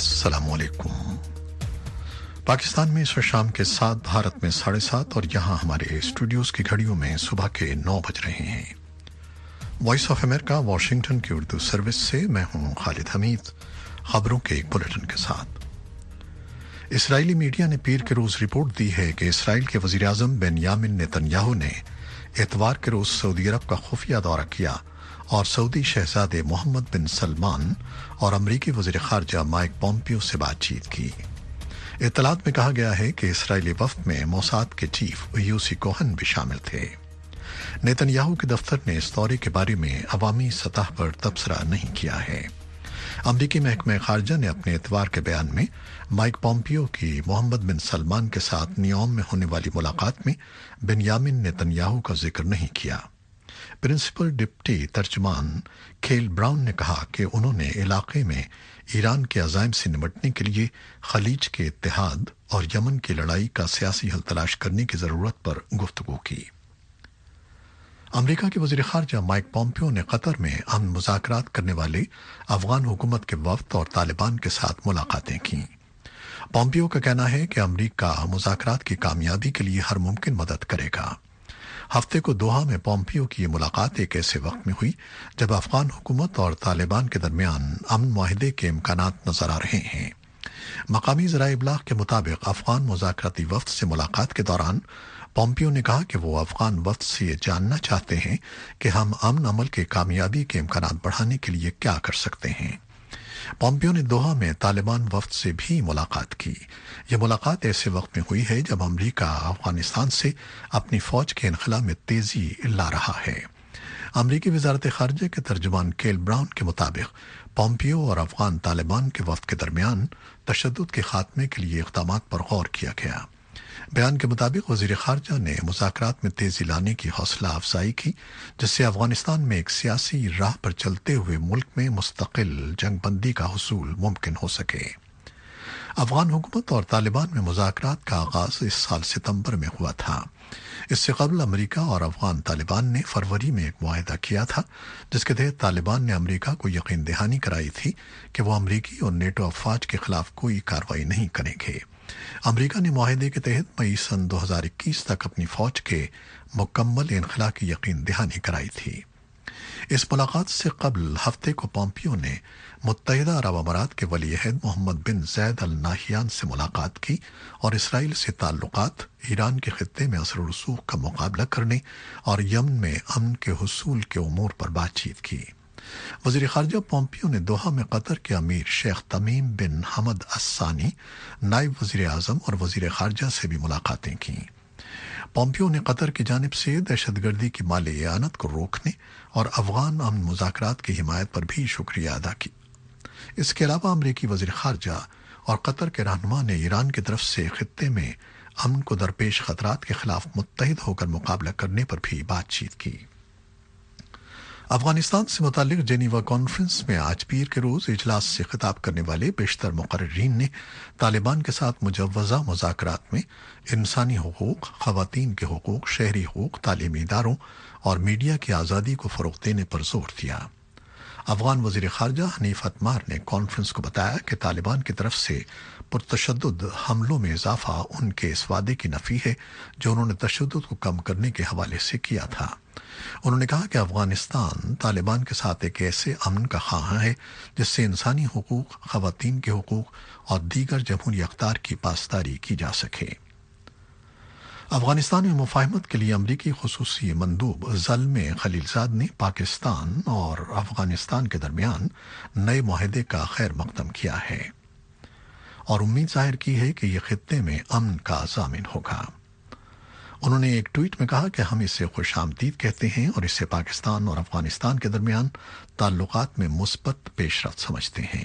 السلام علیکم۔ پاکستان میں اس شام کے 7، بھارت میں 7:30 اور یہاں ہمارے اسٹوڈیوز کی گھڑیوں میں صبح کے 9 بج رہے ہیں۔ وائس آف امریکہ واشنگٹن کی اردو سروس سے میں ہوں خالد حمید۔ خبروں کے ایک بلیٹن کے ساتھ۔ اسرائیلی میڈیا نے پیر کے روز رپورٹ دی ہے کہ اسرائیل کے وزیر اعظم بنیامن نیتن یاہو نے اتوار کے روز سعودی عرب کا خفیہ دورہ کیا اور سعودی شہزادے محمد بن سلمان اور امریکی وزیر خارجہ مائک پومپیو سے بات چیت کی۔ اطلاعات میں کہا گیا ہے کہ اسرائیلی وفد میں موساد کے چیف یوسی کوہن بھی شامل تھے۔ نیتن یاہو کے دفتر نے اس دورے کے بارے میں عوامی سطح پر تبصرہ نہیں کیا ہے۔ امریکی محکمہ خارجہ نے اپنے اتوار کے بیان میں مائک پومپیو کی محمد بن سلمان کے ساتھ نیوم میں ہونے والی ملاقات میں بنیامن نیتن یاہو کا ذکر نہیں کیا۔ پرنسپل ڈپٹی ترجمان کیل براؤن نے کہا کہ انہوں نے علاقے میں ایران کے عزائم سے نمٹنے کے لیے خلیج کے اتحاد اور یمن کی لڑائی کا سیاسی حل تلاش کرنے کی ضرورت پر گفتگو کی۔ امریکہ کے وزیر خارجہ مائک پومپیو نے قطر میں امن مذاکرات کرنے والے افغان حکومت کے وفد اور طالبان کے ساتھ ملاقاتیں کیں۔ پومپیو کا کہنا ہے کہ امریکہ مذاکرات کی کامیابی کے لیے ہر ممکن مدد کرے گا۔ ہفتے کو دوحہ میں پومپیو کی یہ ملاقات ایک ایسے وقت میں ہوئی جب افغان حکومت اور طالبان کے درمیان امن معاہدے کے امکانات نظر آ رہے ہیں۔ مقامی ذرائع ابلاغ کے مطابق افغان مذاکراتی وفد سے ملاقات کے دوران پومپیو نے کہا کہ وہ افغان وفد سے یہ جاننا چاہتے ہیں کہ ہم امن عمل کے کامیابی کے امکانات بڑھانے کے لیے کیا کر سکتے ہیں۔ پومپیو نے دوحہ میں طالبان وفد سے بھی ملاقات کی۔ یہ ملاقات ایسے وقت میں ہوئی ہے جب امریکہ افغانستان سے اپنی فوج کے انخلا میں تیزی لا رہا ہے۔ امریکی وزارت خارجہ کے ترجمان کیل براؤن کے مطابق پومپیو اور افغان طالبان کے وفد کے درمیان تشدد کے خاتمے کے لیے اقدامات پر غور کیا گیا۔ بیان کے مطابق وزیر خارجہ نے مذاکرات میں تیزی لانے کی حوصلہ افزائی کی جس سے افغانستان میں ایک سیاسی راہ پر چلتے ہوئے ملک میں مستقل جنگ بندی کا حصول ممکن ہو سکے۔ افغان حکومت اور طالبان میں مذاکرات کا آغاز اس سال ستمبر میں ہوا تھا۔ اس سے قبل امریکہ اور افغان طالبان نے فروری میں ایک معاہدہ کیا تھا جس کے تحت طالبان نے امریکہ کو یقین دہانی کرائی تھی کہ وہ امریکی اور نیٹو افواج کے خلاف کوئی کارروائی نہیں کریں گے۔ امریکہ نے معاہدے کے تحت مئی سن 2021 تک اپنی فوج کے مکمل انخلا کی یقین دہانی کرائی تھی۔ اس ملاقات سے قبل ہفتے کو پومپیو نے متحدہ عرب امارات کے ولی عہد محمد بن زید ال نہیان سے ملاقات کی اور اسرائیل سے تعلقات، ایران کے خطے میں اثر و رسوخ کا مقابلہ کرنے اور یمن میں امن کے حصول کے امور پر بات چیت کی۔ وزیر خارجہ پومپیو نے دوحہ میں قطر کے امیر شیخ تمیم بن حمد الثانی، نائب وزیر اعظم اور وزیر خارجہ سے بھی ملاقاتیں کیں۔ پومپیو نے قطر کی جانب سے دہشت گردی کی مالی اعانت کو روکنے اور افغان امن مذاکرات کی حمایت پر بھی شکریہ ادا کی۔ اس کے علاوہ امریکی وزیر خارجہ اور قطر کے رہنما نے ایران کی طرف سے خطے میں امن کو درپیش خطرات کے خلاف متحد ہو کر مقابلہ کرنے پر بھی بات چیت کی۔ افغانستان سے متعلق جنیوا کانفرنس میں آج پیر کے روز اجلاس سے خطاب کرنے والے بیشتر مقررین نے طالبان کے ساتھ مجوزہ مذاکرات میں انسانی حقوق، خواتین کے حقوق، شہری حقوق، تعلیمی اداروں اور میڈیا کی آزادی کو فروغ دینے پر زور دیا۔ افغان وزیر خارجہ حنیف اتمار نے کانفرنس کو بتایا کہ طالبان کی طرف سے پرتشدد حملوں میں اضافہ ان کے اس وعدے کی نفی ہے جو انہوں نے تشدد کو کم کرنے کے حوالے سے کیا تھا۔ انہوں نے کہا کہ افغانستان طالبان کے ساتھ ایک ایسے امن کا خواہاں ہے جس سے انسانی حقوق، خواتین کے حقوق اور دیگر جمہوری اقدار کی پاسداری کی جا سکے۔ افغانستان میں مفاہمت کے لیے امریکی خصوصی مندوب زلمے خلیلزاد نے پاکستان اور افغانستان کے درمیان نئے معاہدے کا خیر مقدم کیا ہے اور امید ظاہر کی ہے کہ یہ خطے میں امن کا ضامن ہوگا۔ انہوں نے ایک ٹویٹ میں کہا کہ ہم اسے خوش آمدید کہتے ہیں اور اسے پاکستان اور افغانستان کے درمیان تعلقات میں مثبت پیش رفت سمجھتے ہیں۔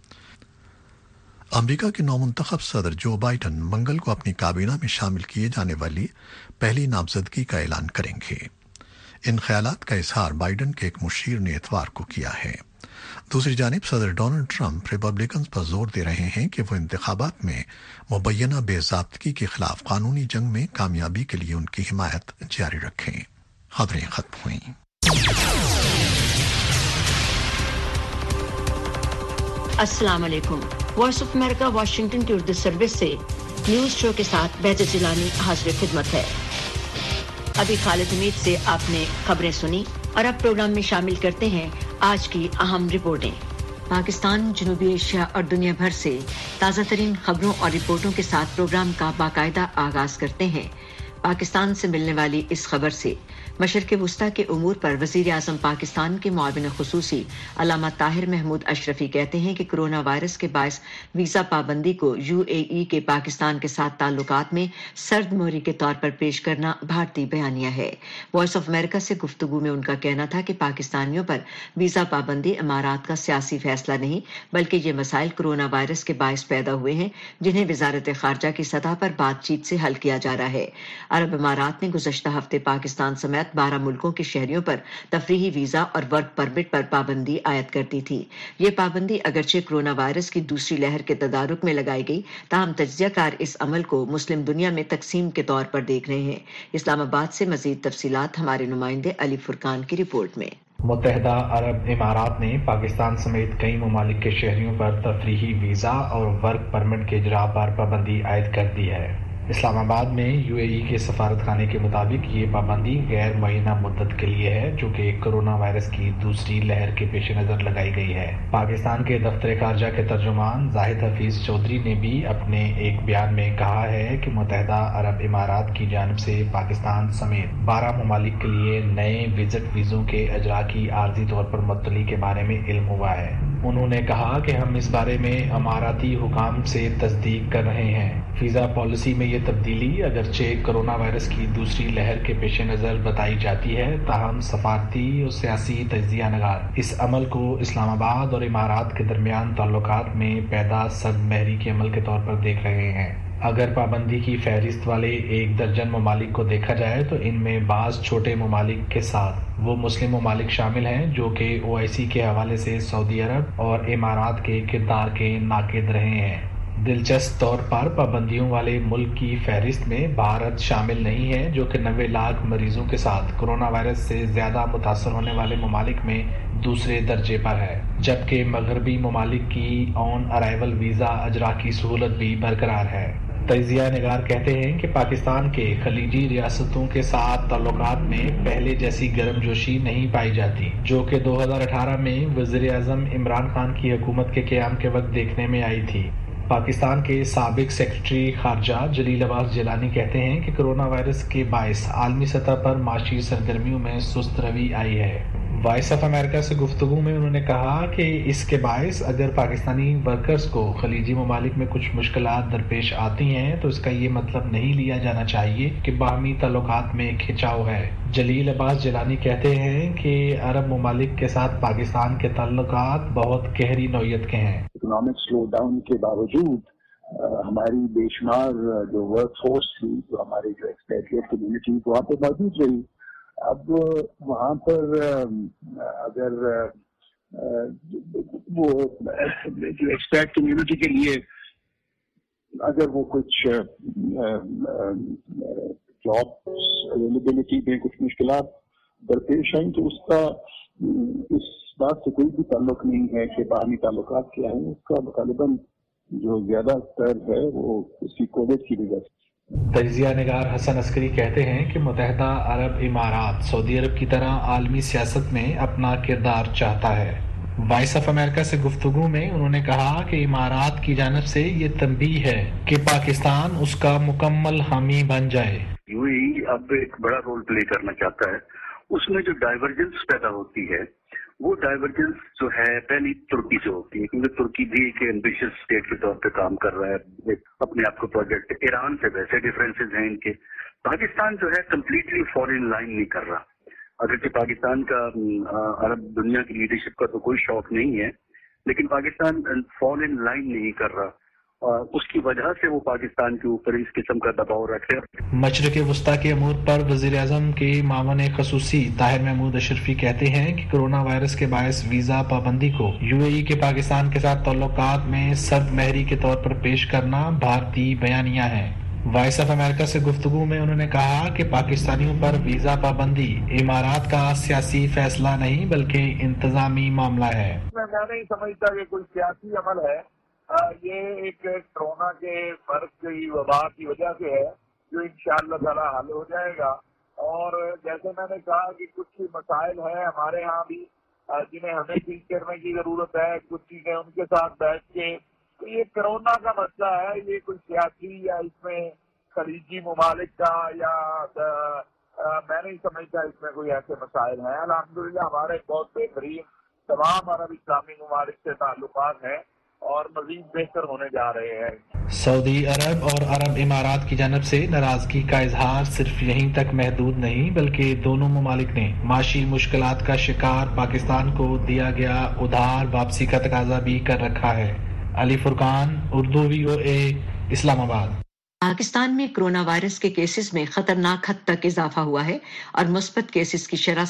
امریکہ کے نومنتخب صدر جو بائیڈن منگل کو اپنی کابینہ میں شامل کیے جانے والی پہلی نامزدگی کا اعلان کریں گے۔ ان خیالات کا اظہار بائیڈن کے ایک مشیر نے اتوار کو کیا ہے۔ دوسری جانب صدر ڈونلڈ ٹرمپ ریپبلکنز پر زور دے رہے ہیں کہ وہ انتخابات میں مبینہ بے ضابطگی کے خلاف قانونی جنگ میں کامیابی کے لیے ان کی حمایت جاری رکھیں۔ خبریں ختم ہوئیں۔ السلام علیکم۔ वॉइस ऑफ अमेरिका वाशिंगटन की उर्दू सर्विस से न्यूज शो के साथ बेहतर जिलानी हाजिर खिदमत है। अभी खालिद हमीद से आपने खबरें सुनी और अब प्रोग्राम में शामिल करते हैं आज की अहम रिपोर्टें। पाकिस्तान, जनूबी एशिया और दुनिया भर से ताज़ा तरीन खबरों और रिपोर्टों के साथ प्रोग्राम का बाकायदा आगाज करते हैं। पाकिस्तान से मिलने वाली इस खबर से मशरिक़ वुस्ता के उमूर पर वज़ीर आज़म पाकिस्तान के मुआविन ख़ुसूसी अल्लामा ताहिर महमूद अशरफी कहते हैं कि कोरोना वायरस के बायस वीज़ा पाबंदी को UAE के पाकिस्तान के साथ ताल्लुकात में सर्द मोहरी के तौर पर पेश करना भारतीय बयानिया है। वॉइस ऑफ अमेरिका से गुफ्तगू में उनका कहना था कि पाकिस्तानियों पर वीज़ा पाबंदी इमारात का सियासी फैसला नहीं बल्कि ये मसाइल कोरोना वायरस के बायस पैदा हुए हैं जिन्हें वज़ारत ख़ारजा की सतह पर बातचीत से हल किया जा रहा है। अरब इमारात ने गुज़श्ता हफ्ते पाकिस्तान समेत 12 मुल्कों के शहरियों पर तफरीही वीजा और वर्क परमिट पर पाबंदी आयद कर दी थी। ये पाबंदी अगरचे कोरोना वायरस की दूसरी लहर के तदारुक में लगाई गई, ताहम तज्ज़ियाकार इस अमल को मुस्लिम दुनिया में तकसीम के तौर पर देख रहे हैं। इस्लामाबाद से मजीद तफसीलात हमारे नुमाइंदे अली फुरकान की रिपोर्ट में। मुत्तहिदा अरब इमारात ने पाकिस्तान समेत कई ममालिक के शहरियों पर तफरीही वीजा और वर्क परमिट के इजरा पर पाबंदी आयद कर दी है। इस्लामाबाद में UAE के सफारतखाने के मुताबिक ये पाबंदी गैर मुअय्यना मुद्दत के लिए है जो कि कोरोना वायरस की दूसरी लहर के पेश नज़र लगाई गई है। पाकिस्तान के दफ्तर खारजा के तर्जुमान जाहिद हफीज चौधरी ने भी अपने एक बयान में कहा है कि मुत्तहिदा अरब इमारात की जानिब से पाकिस्तान समेत 12 ममालिक के लिए नए विजिट वीज़ों के अजरा की आर्जी तौर पर मुअत्तली के बारे में इल्म हुआ है। उन्होंने कहा कि हम इस बारे में अमाराती हुकाम से तस्दीक कर रहे हैं। वीज़ा पॉलिसी में ये तब्दीली अगरचे कोरोना वायरस की दूसरी लहर के पेश नज़र बताई जाती है, ताहम सफारती और सियासी तज्ज़िया नगार इस अमल को इस्लामाबाद और इमारात के दरमियान ताल्लुकात में पैदा सर्द महरी के अमल के तौर पर देख रहे हैं। अगर पाबंदी की फहरिस्त वाले 1 दर्जन ममालिक को देखा जाए तो इनमें बाज़ छोटे ममालिक के साथ वो मुस्लिम ममालिक शामिल हैं जो कि OIC के हवाले से सऊदी अरब और इमारात के किरदार के नाक़िद रहे हैं। दिलचस्प तौर पर पाबंदियों वाले मुल्क की फहरिस्त में भारत शामिल नहीं है जो कि 90 लाख मरीजों के साथ कोरोना वायरस से ज्यादा मुतासर होने वाले ममालिक में दूसरे दर्जे पर है, जबकि मगरबी ममालिक की ऑन अराइवल वीज़ा अजरा की सहूलत भी बरकरार है। तज्ज़िया निगार कहते हैं कि पाकिस्तान के खलीजी रियासतों के साथ ताल्लुकात में पहले जैसी गर्मजोशी नहीं पाई जाती जो कि 2018 में वज़ीर आज़म इमरान खान की हुकूमत के क़याम के वक्त देखने में आई थी। पाकिस्तान के साबिक सेक्रेटरी खारजा जलील अब्बास जिलानी कहते हैं कि कोरोना वायरस के बायस आलमी सतह पर माशी सरगर्मियों में सुस्त रवी आई है। वॉइस ऑफ अमेरिका से गुफ्तगू में उन्होंने कहा कि इसके बायस अगर पाकिस्तानी वर्कर्स को खलीजी ममालिक में कुछ मुश्किलात दरपेश आती हैं तो इसका ये मतलब नहीं लिया जाना चाहिए कि बाहमी ताल्लुकात में खिंचाव है। जलील अब्बास जिलानी कहते हैं कि अरब ममालिक के साथ पाकिस्तान के ताल्लुकात बहुत गहरी नौयत के हैं। इकोनॉमिक स्लो डाउन के बावजूद हमारी बेशुमार जो वर्क फोर्स थी, जो हमारी जो एक्सपेट्रिएट कम्युनिटी वहाँ पे मौजूद रही। अब वहाँ पर अगर वो जो एक्सपेट कम्युनिटी के लिए अगर वो कुछ जॉब अवेलेबिलिटी में कुछ मुश्किलात दरपेश आई तो उसका इस बात से कोई भी ताल्लुक नहीं है कि बाहमी ताल्लुकात क्या है। उसका गालिबन जो ज्यादा स्तर है वो उसकी कोविड की वजह से। तज्ज़िया निगार हसन अस्करी कहते हैं कि मुत्तहिदा अरब इमारात सऊदी अरब की तरह आलमी सियासत में अपना किरदार चाहता है। वॉइस ऑफ अमेरिका से गुफ्तगू में उन्होंने कहा कि इमारात की जानिब से ये तंबीह है कि पाकिस्तान उसका मुकम्मल हामी बन जाए। UAE अब एक बड़ा रोल प्ले करना चाहता है। उसमें जो डाइवर्जेंस पैदा होती है वो डाइवर्जेंस जो है पहली तुर्की से होती है, क्योंकि तुर्की भी एक एम्बिशियस स्टेट के तौर पे काम कर रहा है, एक अपने आप को प्रोजेक्ट। ईरान से वैसे डिफरेंसेस हैं इनके। पाकिस्तान जो है कम्प्लीटली फॉरेन लाइन नहीं कर रहा। अगरचे पाकिस्तान का अरब दुनिया की लीडरशिप का तो कोई शौक नहीं है, लेकिन पाकिस्तान फॉरेन लाइन नहीं कर रहा। उसकी वजह से वो पाकिस्तान के ऊपर इस किस्म का दबाव रखे। मशरिक़ वुस्ता के अमूर पर वज़ीर आज़म के मामून ख़ुसूसी ताहिर महमूद अशरफी कहते हैं कि कोरोना वायरस के बायस वीज़ा पाबंदी को UAE के पाकिस्तान के साथ ताल्लुकात में सर्द महरी के तौर पर पेश करना भारतीय बयानिया है। वॉइस ऑफ अमेरिका से गुफ्तगू में उन्होंने कहा कि पाकिस्तानियों पर वीज़ा पाबंदी इमारात का सियासी फैसला नहीं बल्कि इंतजामी मामला है। मैं नहीं समझता कि कोई सियासी अमल है یہ ایک کورونا کے مرض کی وبا کی وجہ سے ہے جو انشاءاللہ تعالی حل ہو جائے گا. اور جیسے میں نے کہا کہ کچھ مسائل ہیں ہمارے ہاں بھی جنہیں ہمیں ٹھیک کرنے کی ضرورت ہے, کچھ چیزیں ان کے ساتھ بیٹھ کے. تو یہ کورونا کا مسئلہ ہے, یہ کوئی سیاسی یا اس میں خلیجی ممالک کا یا میں نہیں سمجھتا اس میں کوئی ایسے مسائل ہیں. الحمدللہ ہمارے بہت بہترین تمام عرب اسلامی ممالک سے تعلقات ہیں اور مزید بہتر ہونے جا رہے ہیں. سعودی عرب اور عرب امارات کی جانب سے ناراضگی کا اظہار صرف یہیں تک محدود نہیں بلکہ دونوں ممالک نے معاشی مشکلات کا شکار پاکستان کو دیا گیا ادھار واپسی کا تقاضا بھی کر رکھا ہے. علی فرقان, اردو VOA, اسلام آباد. پاکستان میں کرونا وائرس کے کیسز میں خطرناک حد تک اضافہ ہوا ہے اور مثبت کیسز کی شرح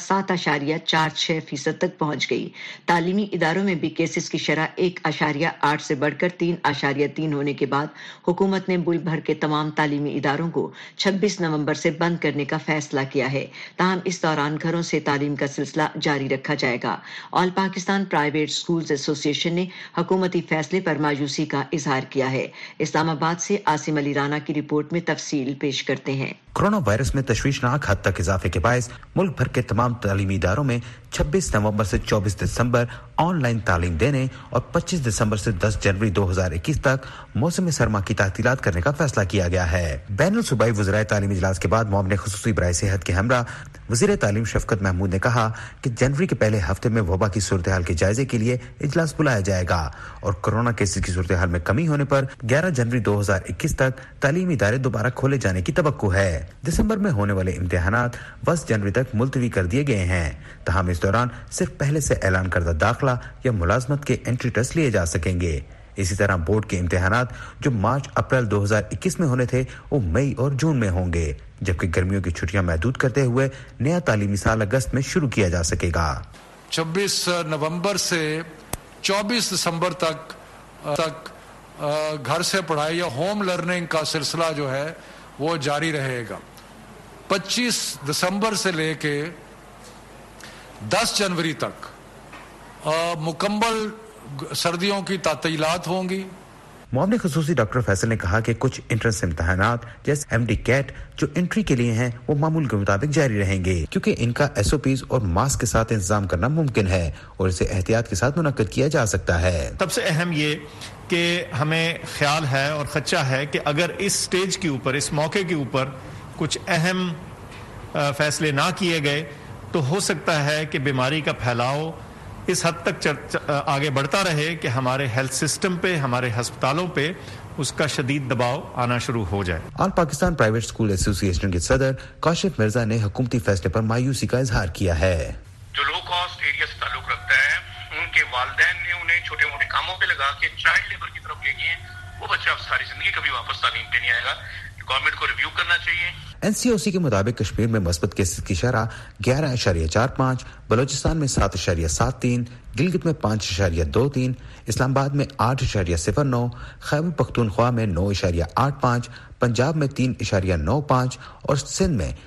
7.46% تک پہنچ گئی. تعلیمی اداروں میں بھی کیسز کی شرح 1.8 سے بڑھ کر 3.3 ہونے کے بعد حکومت نے ملک بھر کے تمام تعلیمی اداروں کو 26 نومبر سے بند کرنے کا فیصلہ کیا ہے. تاہم اس دوران گھروں سے تعلیم کا سلسلہ جاری رکھا جائے گا. All Pakistan private schools association نے حکومتی فیصلے پر مایوسی کا اظہار کیا ہے. اسلام آباد سے عاصم علی رانا کی رپورٹ میں تفصیل پیش کرتے ہیں. کورونا وائرس میں تشویشناک حد تک اضافے کے باعث ملک بھر کے تمام تعلیمی اداروں میں 26 نومبر سے 24 دسمبر آن لائن تعلیم دینے اور 25 دسمبر سے 10 جنوری 2021 تک موسم سرما کی تعطیلات کرنے کا فیصلہ کیا گیا ہے. بین الصوبائی وزرائے تعلیم اجلاس کے بعد معاون خصوصی برائے صحت کے ہمراہ وزیر تعلیم شفقت محمود نے کہا کہ جنوری کے پہلے ہفتے میں وبا کی صورتحال کے جائزے کے لیے اجلاس بلایا جائے گا اور کورونا کیسز کی صورتحال میں کمی ہونے پر 11 جنوری 2021 تک تعلیمی ادارے دوبارہ کھولے جانے کی توقع ہے. دسمبر میں ہونے والے امتحانات 10 جنوری تک ملتوی کر دیے گئے ہیں. تاہم اس دوران صرف پہلے سے اعلان کردہ داخلہ یا ملازمت کے انٹری ٹیسٹ لیے جا سکیں گے. اسی طرح بورڈ کے امتحانات جو مارچ اپریل 2021 میں ہونے تھے وہ مئی اور جون میں ہوں گے, جبکہ گرمیوں کی چھٹیاں محدود کرتے ہوئے نیا تعلیمی سال اگست میں شروع کیا جا سکے گا. 26 نومبر سے 24 دسمبر تک گھر سے پڑھائی یا ہوم لرننگ کا سلسلہ جو ہے وہ جاری رہے گا. 25 دسمبر سے لے کے 10 جنوری تک مکمل سردیوں کی تعطیلات ہوں گی. معاون خصوصی ڈاکٹر فیصل نے کہا کہ کچھ انٹرنس امتحانات جیسے MD کیٹ جو انٹری کے لیے ہیں وہ معمول کے مطابق جاری رہیں گے کیونکہ ان کا SOPs اور ماسک کے ساتھ انتظام کرنا ممکن ہے اور اسے احتیاط کے ساتھ منعقد کیا جا سکتا ہے. سب سے اہم یہ کہ ہمیں خیال ہے اور خدشہ ہے کہ اگر اس سٹیج کے اوپر, اس موقع کے اوپر کچھ اہم فیصلے نہ کیے گئے تو ہو سکتا ہے کہ بیماری کا پھیلاؤ اس حد تک آگے بڑھتا رہے کہ ہمارے ہیلتھ سسٹم پہ, ہمارے ہسپتالوں پہ اس کا شدید دباؤ آنا شروع ہو جائے. آل پاکستان پرائیویٹ اسکول ایسوسی ایشن کے صدر کاشف مرزا نے حکومتی فیصلے پر مایوسی کا اظہار کیا ہے. جو لو کاسٹ ایریا سے تعلق رکھتا ہے ان کے والدین نے انہیں چھوٹے موٹے کاموں پہ لگا کے چائلڈ لیبر کی طرف لے گئے ہیں, وہ بچہ اب ساری زندگی کبھی واپس تعلیم پہ نہیں آئے گا. گورنمنٹ کو ریویو کرنا چاہیے. NCOC کے مطابق کشمیر میں مثبت کیسز کی شرح 11.45, بلوچستان میں 7.73, گلگت میں 5.23, اسلام آباد میں 8.09, خیبر پختونخوا میں 9.85, پنجاب میں 3.95 اور سندھ میں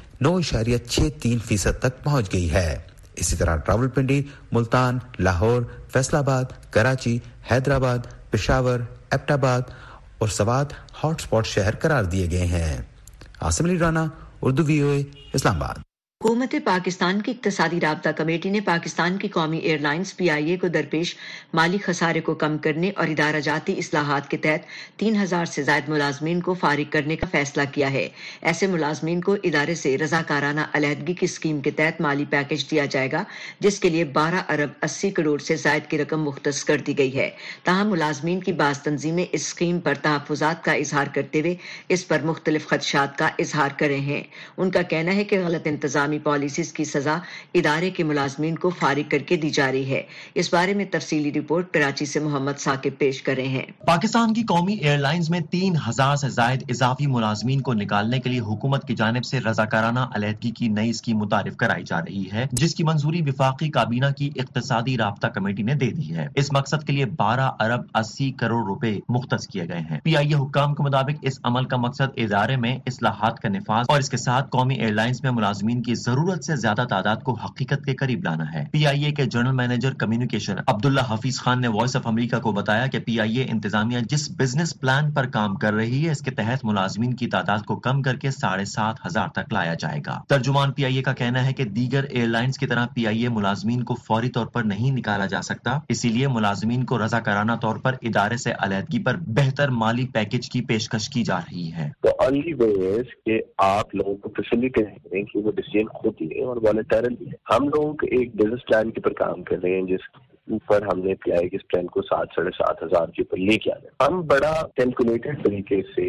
9.63% تک پہنچ گئی ہے. اسی طرح راولپنڈی, ملتان, لاہور, فیصل آباد, کراچی, حیدرآباد, پشاور, ایبٹ آباد اور سوات ہاٹ سپاٹ شہر قرار دیے گئے ہیں. عاصم علی رانا, اردو VOA, اسلام آباد. حکومت پاکستان کی اقتصادی رابطہ کمیٹی نے پاکستان کی قومی ایئر لائنز PIA کو درپیش مالی خسارے کو کم کرنے اور ادارہ جاتی اصلاحات کے تحت 3000 سے زائد ملازمین کو فارغ کرنے کا فیصلہ کیا ہے. ایسے ملازمین کو ادارے سے رضاکارانہ علیحدگی کی اسکیم کے تحت مالی پیکج دیا جائے گا جس کے لیے 12 ارب 80 کروڑ سے زائد کی رقم مختص کر دی گئی ہے. تاہم ملازمین کی بعض تنظیمیں اس اسکیم پر تحفظات کا اظہار کرتے ہوئے اس پر مختلف خدشات کا اظہار کر رہے ہیں. ان کا کہنا ہے کہ غلط انتظام پالیسیز کی سزا ادارے کے ملازمین کو فارغ کر کے دی جا رہی ہے. اس بارے میں تفصیلی رپورٹ کراچی سے محمد ثاقب پیش کر رہے ہیں. پاکستان کی قومی ایئر لائنز میں 3000 سے زائد اضافی ملازمین کو نکالنے کے لیے حکومت کی جانب سے رضاکارانہ علیحدگی کی نئی اسکیم متعارف کرائی جا رہی ہے جس کی منظوری وفاقی کابینہ کی اقتصادی رابطہ کمیٹی نے دے دی ہے. اس مقصد کے لیے 12 ارب 80 کروڑ روپے مختص کیے گئے ہیں. PIA حکام کے مطابق اس عمل کا مقصد ادارے میں اصلاحات کا نفاذ اور اس کے ساتھ قومی ایئر لائنز میں ملازمین کی ضرورت سے زیادہ تعداد کو حقیقت کے قریب لانا ہے۔ پی آئی اے کے general manager communication Abdullah Hafeez Khan نے وائس آف امریکہ کو بتایا کہ پی آئی اے انتظامیہ جس بزنس پلان پر کام کر رہی ہے اس کے تحت ملازمین کی تعداد کو کم کر کے 7,500 تک لایا جائے گا۔ ترجمان پی آئی اے کا کہنا ہے کہ دیگر ایئر لائنز کی طرح پی آئی اے ملازمین کو فوری طور پر نہیں نکالا جا سکتا، اسی لیے ملازمین کو رضاکارانہ طور پر ادارے سے علیحدگی پر بہتر مالی پیکج کی پیشکش کی جا رہی ہے۔ تو اونلی وے از کہ آپ لوگوں کو فیسیلیٹیٹ کریں کہ وہ ڈیسیژن خود لیں اور والنٹرلی ہے۔ ہم لوگ ایک بزنس پلان کے اوپر کام کر رہے ہیں جس اوپر ہم نے پی آئی کے پلان کو 7,500 کے اوپر لے کے آنا ہے۔ ہم بڑا کیلکولیٹڈ طریقے سے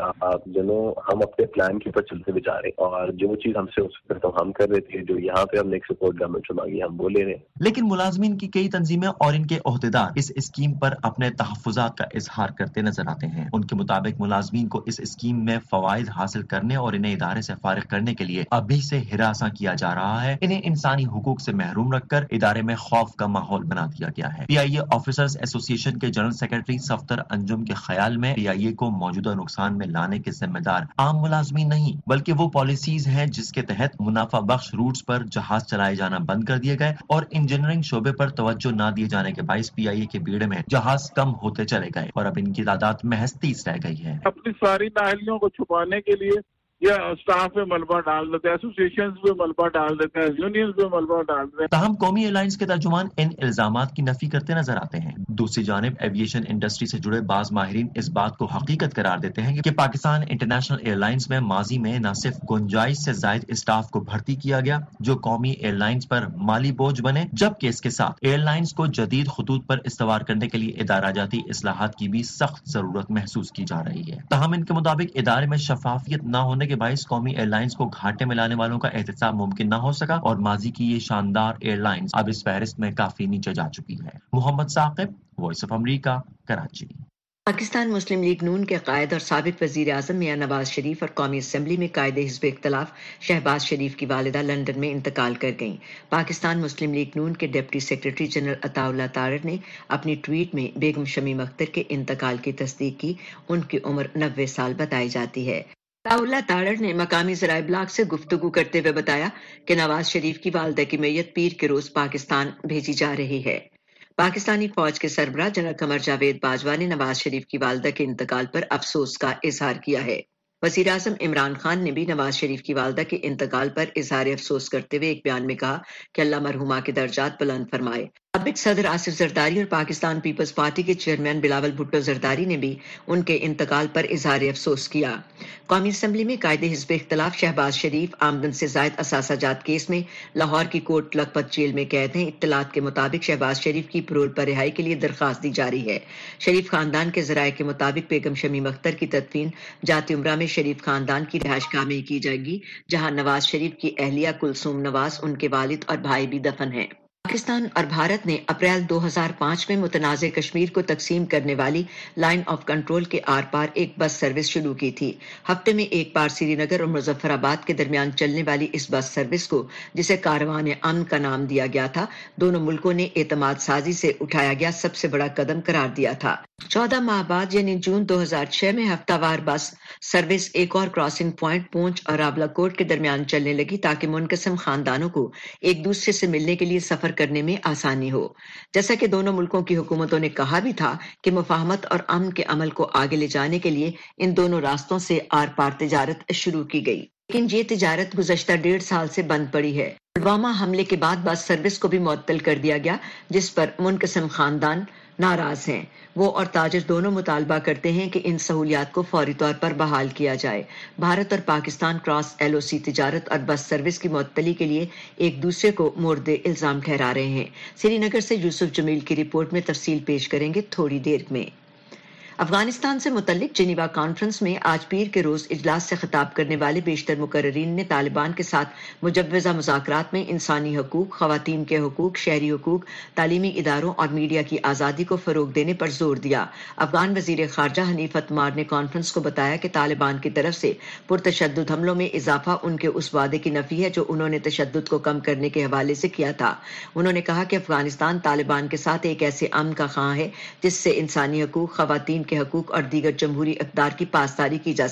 ہم اپنے پلان کے اوپر چلتے ہوئے جا رہے ہیں، اور جو چیز ہم سے ہو سکتا ہے تو ہم کر رہے تھے، جو یہاں پہ ہم نے ایک سپورٹ گورنمنٹ سے مانگی ہم وہ لے رہے ہیں۔ لیکن ملازمین کی کئی تنظیمیں اور ان کے عہدیدار اس اسکیم پر اپنے تحفظات کا اظہار کرتے نظر آتے ہیں۔ ان کے مطابق ملازمین کو اس اسکیم میں فوائد حاصل کرنے اور انہیں ادارے سے فارغ کرنے کے لیے ابھی سے ہراساں کیا جا رہا ہے۔ انہیں انسانی حقوق سے محروم رکھ کر ادارے میں خوف کا ماحول بنا دیا گیا ہے۔ پی آئی اے آفیسرز ایسوسی ایشن کے جنرل سیکرٹری صفدر انجم کے خیال میں پی آئی اے کو موجودہ نقصان میں لانے کے ذمہ دار عام ملازمین نہیں بلکہ وہ پالیسیز ہیں جس کے تحت منافع بخش روٹس پر جہاز چلائے جانا بند کر دیے گئے اور انجینئرنگ شعبے پر توجہ نہ دیے جانے کے باعث پی آئی اے کے بیڑے میں جہاز کم ہوتے چلے گئے اور اب ان کی تعداد محض 30 رہ گئی ہے۔ اپنی ساری نااہلیوں کو چھپانے کے لیے یا اسٹاف میں ملبہ ڈال دیتے ہیں، ایسوسیشنز میں ملبہ ڈال دیتے ہیں، یونینز میں ملبہ ڈال دیتے ہیں۔ تاہم قومی ایئر لائنز کے ترجمان ان الزامات کی نفی کرتے نظر آتے ہیں۔ دوسری جانب ایویشن انڈسٹری سے جڑے بعض ماہرین اس بات کو حقیقت قرار دیتے ہیں کہ پاکستان انٹرنیشنل ایئر لائنز میں ماضی میں نہ صرف گنجائش سے زائد اسٹاف کو بھرتی کیا گیا جو قومی ایئر لائنز پر مالی بوجھ بنے، جبکہ اس کے ساتھ ایئر لائنز کو جدید خطوط پر استوار کرنے کے لیے ادارہ جاتی اصلاحات کی بھی سخت ضرورت محسوس کی جا رہی ہے۔ تاہم ان کے مطابق ادارے میں شفافیت نہ ہونے کے باعث قومی ایئر لائنز کو گھاٹے میں لانے والوں کا احتساب ممکن نہ ہو سکا اور ماضی کی یہ شاندار ایئر لائنز اب اس فہرست میں کافی نیچے جا چکی ہے۔ Muhammad Saqib, voice of America, Karachi. Pakistan Muslim League نون کے قائد اور سابق وزیر اعظم میاں نواز شریف اور قومی اسمبلی میں قائد حزب اختلاف شہباز شریف کی والدہ لندن میں انتقال کر گئیں۔ پاکستان مسلم لیگ نون کے ڈپٹی سیکرٹری جنرل عطا اللہ تارڑ نے اپنی ٹویٹ میں بیگم شمیم اختر کے انتقال کی تصدیق کی۔ ان کی عمر 90 سال بتائی جاتی ہے۔ عطا اللہ تارڑ نے مقامی ذرائع ابلاغ سے گفتگو کرتے ہوئے بتایا کہ نواز شریف کی والدہ کی میت پیر کے روز پاکستان بھیجی جا رہی ہے۔ پاکستانی فوج کے سربراہ جنرل قمر جاوید باجوہ نے نواز شریف کی والدہ کے انتقال پر افسوس کا اظہار کیا ہے۔ وزیر اعظم عمران خان نے بھی نواز شریف کی والدہ کے انتقال پر اظہار افسوس کرتے ہوئے ایک بیان میں کہا کہ اللہ مرحومہ کے درجات بلند فرمائے۔ سابق صدر آصف زرداری اور پاکستان پیپلز پارٹی کے چیئرمین بلاول بھٹو زرداری نے بھی ان کے انتقال پر اظہار افسوس کیا۔ قومی اسمبلی میں قائد حزب اختلاف شہباز شریف آمدن سے زائد اثاثہ جات کیس میں لاہور کی کوٹ لکھپت جیل میں قید ہیں۔ اطلاعات کے مطابق شہباز شریف کی پرول پر رہائی کے لیے درخواست دی جا رہی ہے۔ شریف خاندان کے ذرائع کے مطابق بیگم شمیم اختر کی تدفین جات عمرہ میں شریف خاندان کی رہائش گاہ میں کی جائے گی، جہاں نواز شریف کی اہلیہ کلثوم نواز، ان کے والد اور بھائی بھی دفن ہیں۔ پاکستان اور بھارت نے اپریل 2005 میں متنازع کشمیر کو تقسیم کرنے والی لائن آف کنٹرول کے آر پار ایک بس سروس شروع کی تھی۔ ہفتے میں ایک بار سری نگر اور مظفر آباد کے درمیان چلنے والی اس بس سروس کو، جسے کاروان امن کا نام دیا گیا تھا، دونوں ملکوں نے اعتماد سازی سے اٹھایا گیا سب سے بڑا قدم قرار دیا تھا۔ 14 ماہ بعد یعنی جون 2006 میں ہفتہ وار بس سروس ایک اور کراسنگ پوائنٹ پونچھ اور راولا کوٹ کے درمیان چلنے لگی تاکہ منقسم خاندانوں کو ایک دوسرے سے ملنے کے لیے سفر کرنے میں آسانی ہو۔ جیسا کہ دونوں ملکوں کی حکومتوں نے کہا بھی تھا کہ مفاہمت اور امن کے عمل کو آگے لے جانے کے لیے ان دونوں راستوں سے آر پار تجارت شروع کی گئی، لیکن یہ تجارت گزشتہ 1.5 سال سے بند پڑی ہے۔ پلوامہ حملے کے بعد بس سروس کو بھی معطل کر دیا گیا، جس پر منقسم خاندان ناراض ہیں۔ وہ اور تاجر دونوں مطالبہ کرتے ہیں کہ ان سہولیات کو فوری طور پر بحال کیا جائے۔ بھارت اور Pakistan cross L O C تجارت اور بس سروس کی معطلی کے لیے ایک دوسرے کو مورد الزام ٹھہرا رہے ہیں۔ سری نگر سے یوسف جمیل کی رپورٹ میں تفصیل پیش کریں گے تھوڑی دیر میں۔ افغانستان سے متعلق جنیوا کانفرنس میں آج پیر کے روز اجلاس سے خطاب کرنے والے بیشتر مقررین نے طالبان کے ساتھ مجوزہ مذاکرات میں انسانی حقوق، خواتین کے حقوق، شہری حقوق، تعلیمی اداروں اور میڈیا کی آزادی کو فروغ دینے پر زور دیا۔ افغان وزیر خارجہ حنیف اتمار نے کانفرنس کو بتایا کہ طالبان کی طرف سے پرتشدد حملوں میں اضافہ ان کے اس وعدے کی نفی ہے جو انہوں نے تشدد کو کم کرنے کے حوالے سے کیا تھا۔ انہوں نے کہا کہ افغانستان طالبان کے ساتھ ایک ایسے امن کا خواہاں ہے جس سے انسانی حقوق، خواتین کے حقوق اور دیگر جمہوری اقدار کی پاسداری کی جا سکے۔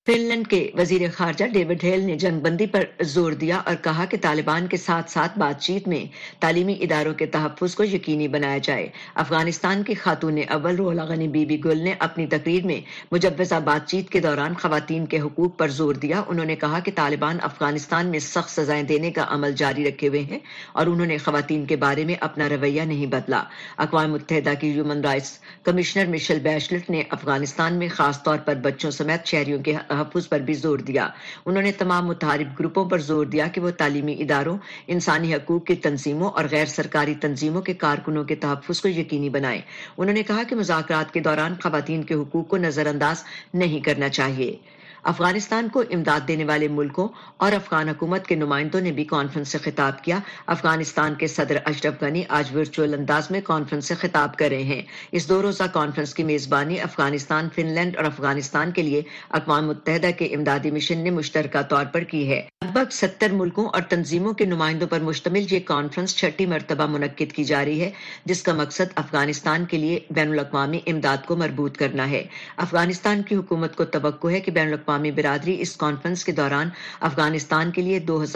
فن لینڈ کے وزیر خارجہ ڈیوڈ ہیل نے جنگ بندی پر زور دیا اور کہا کہ طالبان کے ساتھ ساتھ بات چیت میں تعلیمی اداروں کے تحفظ کو یقینی بنایا جائے۔ افغانستان کی خاتون اول رولا غنی بی بی گل نے اپنی تقریر میں مجوزہ بات چیت کے دوران خواتین کے حقوق پر زور دیا۔ انہوں نے کہا کہ طالبان افغانستان میں سخت سزائیں دینے کا عمل جاری رکھے ہوئے ہیں اور انہوں نے خواتین کے بارے میں اپنا رویہ نہیں بدلا۔ اقوام متحدہ کی human rights commissioner Michelle Bachelet نے افغانستان میں خاص طور پر بچوں سمیت شہریوں کے تحفظ پر بھی زور دیا۔ انہوں نے تمام متحارب گروپوں پر زور دیا کہ وہ تعلیمی اداروں، انسانی حقوق کی تنظیموں اور غیر سرکاری تنظیموں کے کارکنوں کے تحفظ کو یقینی بنائیں۔ انہوں نے کہا کہ مذاکرات کے دوران خواتین کے حقوق کو نظر انداز نہیں کرنا چاہیے۔ افغانستان کو امداد دینے والے ملکوں اور افغان حکومت کے نمائندوں نے بھی کانفرنس سے خطاب کیا۔ افغانستان کے صدر اشرف غنی آج ورچوئل انداز میں کانفرنس سے خطاب کر رہے ہیں۔ اس 2 روزہ کانفرنس کی میزبانی افغانستان، فن لینڈ اور افغانستان کے لیے اقوام متحدہ کے امدادی مشن نے مشترکہ طور پر کی ہے۔ لگ بھگ 70 ملکوں اور تنظیموں کے نمائندوں پر مشتمل یہ کانفرنس 6ٹی مرتبہ منعقد کی جا رہی ہے، جس کا مقصد افغانستان کے لیے بین الاقوامی امداد کو مربوط کرنا ہے۔ افغانستان کی حکومت کو توقع ہے کہ بین الاقوامی برادری اس کانفرنس کے دوران افغانستان کے لیے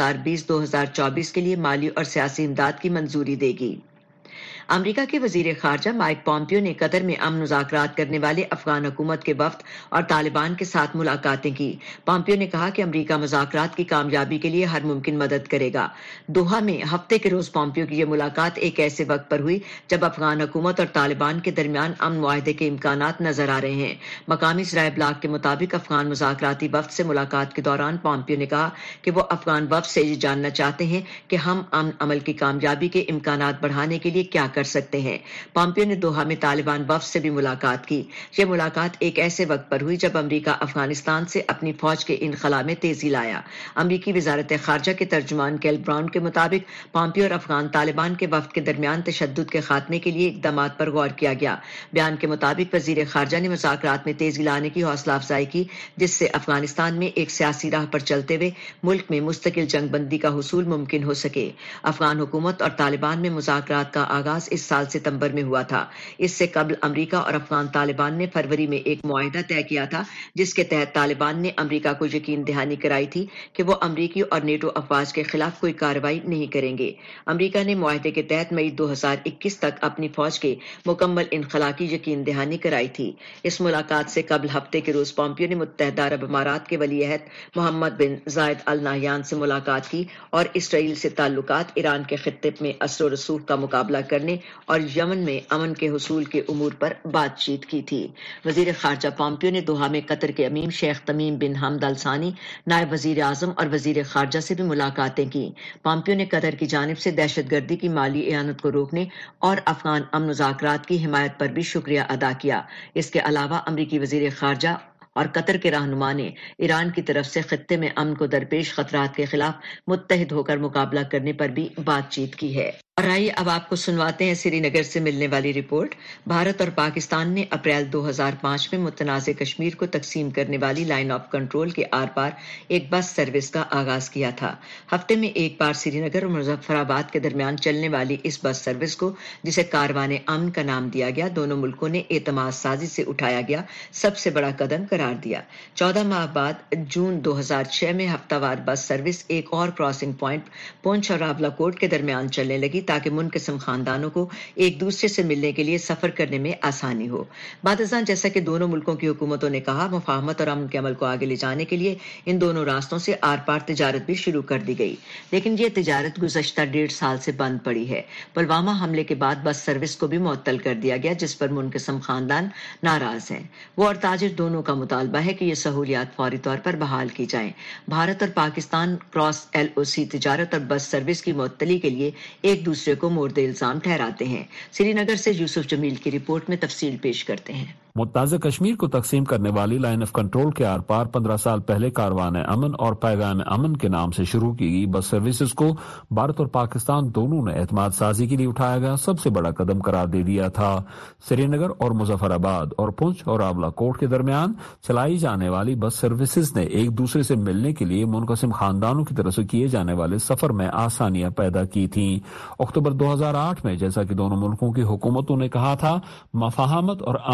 2020-2024 کے لیے مالی اور سیاسی امداد کی منظوری دے گی۔ امریکہ کے وزیر خارجہ مائک پومپیو نے قطر میں امن مذاکرات کرنے والے افغان حکومت کے وفد اور طالبان کے ساتھ ملاقاتیں کی۔ پومپیو نے کہا کہ امریکہ مذاکرات کی کامیابی کے لیے ہر ممکن مدد کرے گا۔ دوحہ میں ہفتے کے روز پومپیو کی یہ ملاقات ایک ایسے وقت پر ہوئی جب افغان حکومت اور طالبان کے درمیان امن معاہدے کے امکانات نظر آ رہے ہیں۔ مقامی ذرائع ابلاغ کے مطابق افغان مذاکراتی وفد سے ملاقات کے دوران پومپیو نے کہا کہ وہ افغان وفد سے یہ جاننا چاہتے ہیں کہ ہم امن عمل کی کامیابی کے امکانات بڑھانے کے لیے کیا کر سکتے ہیں۔ پومپیو نے دوحہ میں طالبان وفد سے بھی ملاقات کی۔ یہ ملاقات ایک ایسے وقت پر ہوئی جب امریکہ افغانستان سے اپنی فوج کے انخلاء میں تیزی لایا۔ امریکی وزارت خارجہ کے ترجمان کیل براؤن کے مطابق پومپیو اور افغان طالبان کے وفد کے درمیان تشدد کے خاتمے کے لیے اقدامات پر غور کیا گیا۔ بیان کے مطابق وزیر خارجہ نے مذاکرات میں تیزی لانے کی حوصلہ افزائی کی، جس سے افغانستان میں ایک سیاسی راہ پر چلتے ہوئے ملک میں مستقل جنگ بندی کا حصول ممکن ہو سکے۔ افغان حکومت اور طالبان میں مذاکرات کا آغاز اس سال ستمبر میں ہوا تھا۔ اس سے قبل امریکہ اور افغان طالبان نے فروری میں ایک معاہدہ طے کیا تھا، جس کے تحت طالبان نے امریکہ کو یقین دہانی کرائی تھی کہ وہ امریکی اور نیٹو افواج کے خلاف کوئی کارروائی نہیں کریں گے۔ امریکہ نے معاہدے کے تحت مئی 2021 تک اپنی فوج کے مکمل انخلاء کی یقین دہانی کرائی تھی۔ اس ملاقات سے قبل ہفتے کے روز پومپیو نے متحدہ عرب امارات کے ولی عہد محمد بن زائد ال نہیان سے ملاقات کی اور اسرائیل سے تعلقات، ایران کے خطے میں اثر و رسوخ کا مقابلہ کرنے اور یمن میں امن کے حصول کے امور پر بات چیت کی تھی۔ وزیر خارجہ پومپیو نے دوحہ میں قطر کے امیر شیخ تمیم بن حمد ال ثانی، نائب وزیر اعظم اور وزیر خارجہ سے بھی ملاقاتیں کی۔ پومپیو نے قطر کی جانب سے دہشت گردی کی مالی اعانت کو روکنے اور افغان امن مذاکرات کی حمایت پر بھی شکریہ ادا کیا۔ اس کے علاوہ امریکی وزیر خارجہ اور قطر کے رہنما نے ایران کی طرف سے خطے میں امن کو درپیش خطرات کے خلاف متحد ہو کر مقابلہ کرنے پر بھی بات چیت کی ہے۔ اور آئیے اب آپ کو سنواتے ہیں سری نگر سے ملنے والی رپورٹ۔ بھارت اور پاکستان نے اپریل 2005 میں متنازع کشمیر کو تقسیم کرنے والی لائن آف کنٹرول کے آر پار ایک بس سروس کا آغاز کیا تھا۔ ہفتے میں ایک بار سری نگر اور مظفر آباد کے درمیان چلنے والی اس بس سروس کو، جسے کاروان امن کا نام دیا گیا، دونوں ملکوں نے اعتماد سازی سے اٹھایا گیا سب سے بڑا قدم قرار دیا۔ 14 ماہ بعد جون 2006 میں ہفتہ وار بس سروس ایک اور کراسنگ پوائنٹ پونچھ اور راولاکوٹ کے درمیان چلنے لگی تاکہ منقسم خاندانوں کو ایک دوسرے سے ملنے کے لیے سفر کرنے میں آسانی ہو۔ بعد ازاں جیسا کہ دونوں ملکوں کی حکومتوں نے کہا، مفاہمت اور امن کے عمل کو آگے لے جانے کے لیے ان دونوں راستوں سے آر پار تجارت بھی شروع کر دی گئی، لیکن یہ تجارت گزشتہ 1.5 سال سے بند پڑی ہے۔ پلوامہ حملے کے بعد بس سروس کو بھی معطل کر دیا گیا، جس پر منقسم خاندان ناراض ہیں۔ وہ اور تاجر دونوں کا مطالبہ ہے کہ یہ سہولیات فوری طور پر بحال کی جائیں۔ بھارت اور پاکستان کراس LOC تجارت اور بس سروس کی معطلی کے لیے ایک دوسرے کو مورد الزام ٹھہراتے ہیں۔ سری نگر سے یوسف جمیل کی رپورٹ میں تفصیل پیش کرتے ہیں۔ متنازع کشمیر کو تقسیم کرنے والی لائن آف کنٹرول کے آر پار 15 سال پہلے کاروان امن اور پیغام امن کے نام سے شروع کی گئی بس سروسز کو بھارت اور پاکستان دونوں نے اعتماد سازی کے لیے اٹھایا گیا سب سے بڑا قدم قرار دے دیا تھا۔ سری نگر اور مظفر آباد اور پونچھ اور راولا کوٹ کے درمیان چلائی جانے والی بس سروسز نے ایک دوسرے سے ملنے کے لیے منقسم خاندانوں کی طرف سے کیے جانے والے سفر میں آسانیاں پیدا کی تھیں۔ اکتوبر 2008 میں جیسا کہ دونوں ملکوں کی حکومتوں نے کہا تھا، مفاہمت اور امن کے عمل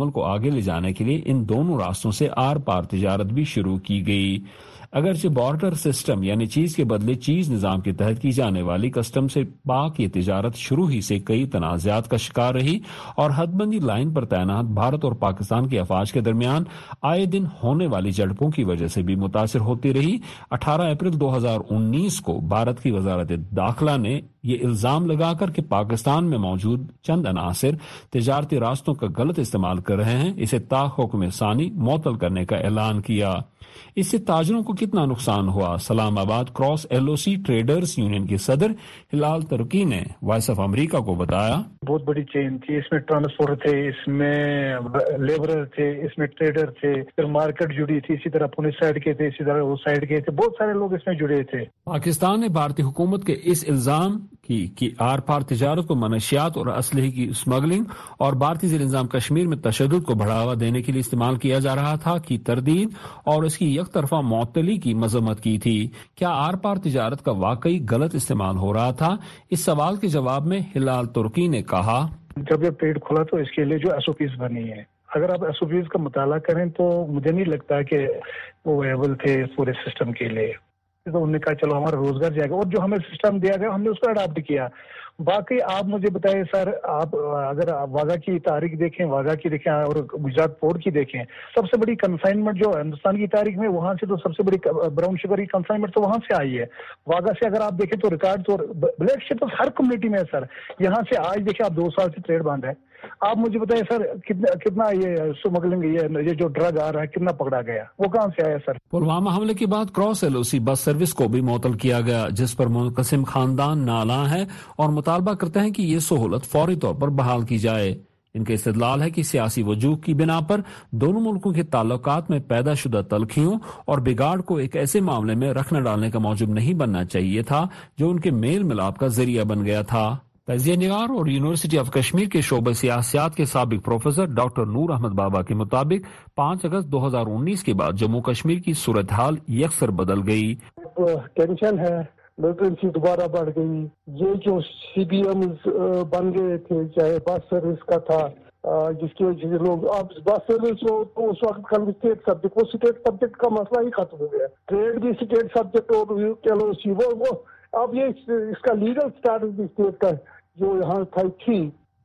عمل کو آگے لے جانے کے لیے ان دونوں راستوں سے آر پار تجارت بھی شروع کی گئی۔ اگرچہ بارٹر سسٹم یعنی چیز کے بدلے چیز نظام کے تحت کی جانے والی کسٹم سے پاک یہ تجارت شروع ہی سے کئی تنازعات کا شکار رہی اور حد بندی لائن پر تعینات بھارت اور پاکستان کے افواج کے درمیان آئے دن ہونے والی جھڑپوں کی وجہ سے بھی متاثر ہوتی رہی۔ 18 اپریل 2019 کو بھارت کی وزارت داخلہ نے یہ الزام لگا کر کہ پاکستان میں موجود چند عناصر تجارتی راستوں کا غلط استعمال کر رہے ہیں، اسے تا حکم ثانی معطل کرنے کا اعلان کیا۔ اس سے تاجروں کو کتنا نقصان ہوا؟ اسلام آباد کراس LOC ٹریڈرز یونین کے صدر ہلال ترکی نے وائس آف امریکہ کو بتایا، بہت بڑی چین تھی، اس میں ٹرانسپورٹر تھے، اس میں لیبرر تھے، اس میں ٹریڈر تھے، پھر مارکیٹ جڑی تھی، اسی طرح پولیس سائڈ کے تھے، اسی طرح وہ سائڈ کے تھے، بہت سارے لوگ اس میں جڑے تھے۔ پاکستان نے بھارتی حکومت کے اس الزام کی کہ آر پار تجارت کو منشیات اور اسلحے کی اسمگلنگ اور بھارتی زیر انتظام کشمیر میں تشدد کو بڑھاوا دینے کے لیے استعمال کیا جا رہا تھا کی تردید اور اس کی یک طرفہ معطلی کی مذمت کی تھی۔ کیا آر پار تجارت کا واقعی غلط استعمال ہو رہا تھا؟ اس سوال کے جواب میں ہلال ترکی نے کہا، جب یہ پیٹ کھلا تو اس کے لیے جو SOPs بنی ہے، اگر آپ SOPs کا مطالعہ کریں تو مجھے نہیں لگتا کہ وہ ویبل تھے پورے سسٹم کے لیے۔ تو انہوں نے کہا چلو ہمارا روزگار جائے گا، اور جو ہمیں سسٹم دیا گیا ہم نے اس کو اڈاپٹ کیا۔ باقی آپ مجھے بتائیں سر، آپ اگر واگا کی تاریخ دیکھیں، واگا کی دیکھیں اور گجرات پورٹ کی دیکھیں، سب سے بڑی کنفائنمنٹ جو ہندوستان کی تاریخ میں وہاں سے تو سب سے بڑی براؤن شوگر کی کنفائنمنٹ تو وہاں سے آئی ہے۔ واگا سے اگر آپ دیکھیں تو ریکارڈ تو بلیک شپ ہر کمیونٹی میں ہے سر۔ یہاں سے آج دیکھیں آپ 2 سال سے ٹریڈ بند ہے۔ آپ مجھے بتائیں سر کتنا یہ اسمگلنگ یہ جو ڈرگ آ رہا ہے کتنا پکڑا گیا، وہ کہاں سے آیا سر؟ پلوامہ حملے کے بعد کراس LOC بس سروس کو بھی معطل کیا گیا، جس پر منقسم خاندان نالاں ہے اور مطالبہ کرتے ہیں کہ یہ سہولت فوری طور پر بحال کی جائے۔ ان کا استدلال ہے کہ سیاسی وجوہ کی بنا پر دونوں ملکوں کے تعلقات میں پیدا شدہ تلخیوں اور بگاڑ کو ایک ایسے معاملے میں رکھنا ڈالنے کا موجب نہیں بننا چاہیے تھا جو ان کے میل ملاپ کا ذریعہ بن گیا تھا۔ تجزیہ نگار اور یونیورسٹی آف کشمیر کے شعبہ سیاسیات کے سابق پروفیسر ڈاکٹر نور احمد بابا کے مطابق 5 اگست 2019 کے بعد جموں کشمیر کی صورتحال یکسر بدل گئی۔ ٹینشن ہے، ملیٹنسی دوبارہ بڑھ گئی، یہ جو CBMs بن گئے تھے، چاہے بس سروس کا تھا، جس کی وجہ سے لوگ اب بس سروس اس وقت کا اسٹیٹ سبجیکٹ، وہ اسٹیٹ سبجیکٹ کا مسئلہ ہی ختم ہو گیا، ٹریڈ بھی اسٹیٹ سبجیکٹ اور LOC وہ اب یہ اس کا لیگل سٹیٹس بھی اسٹیٹ کا جو یہاں تھی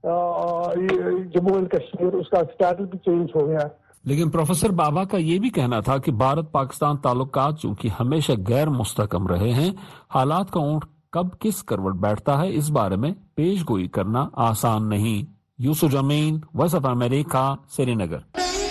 جموں اینڈ کشمیر، اس کا سٹیٹس بھی چینج ہو گیا۔ لیکن پروفیسر بابا کا یہ بھی کہنا تھا کہ بھارت پاکستان تعلقات چونکہ ہمیشہ غیر مستحکم رہے ہیں، حالات کا اونٹ کب کس کروٹ بیٹھتا ہے اس بارے میں پیش گوئی کرنا آسان نہیں۔ Yousuf Jameel, voice of America, Srinagar.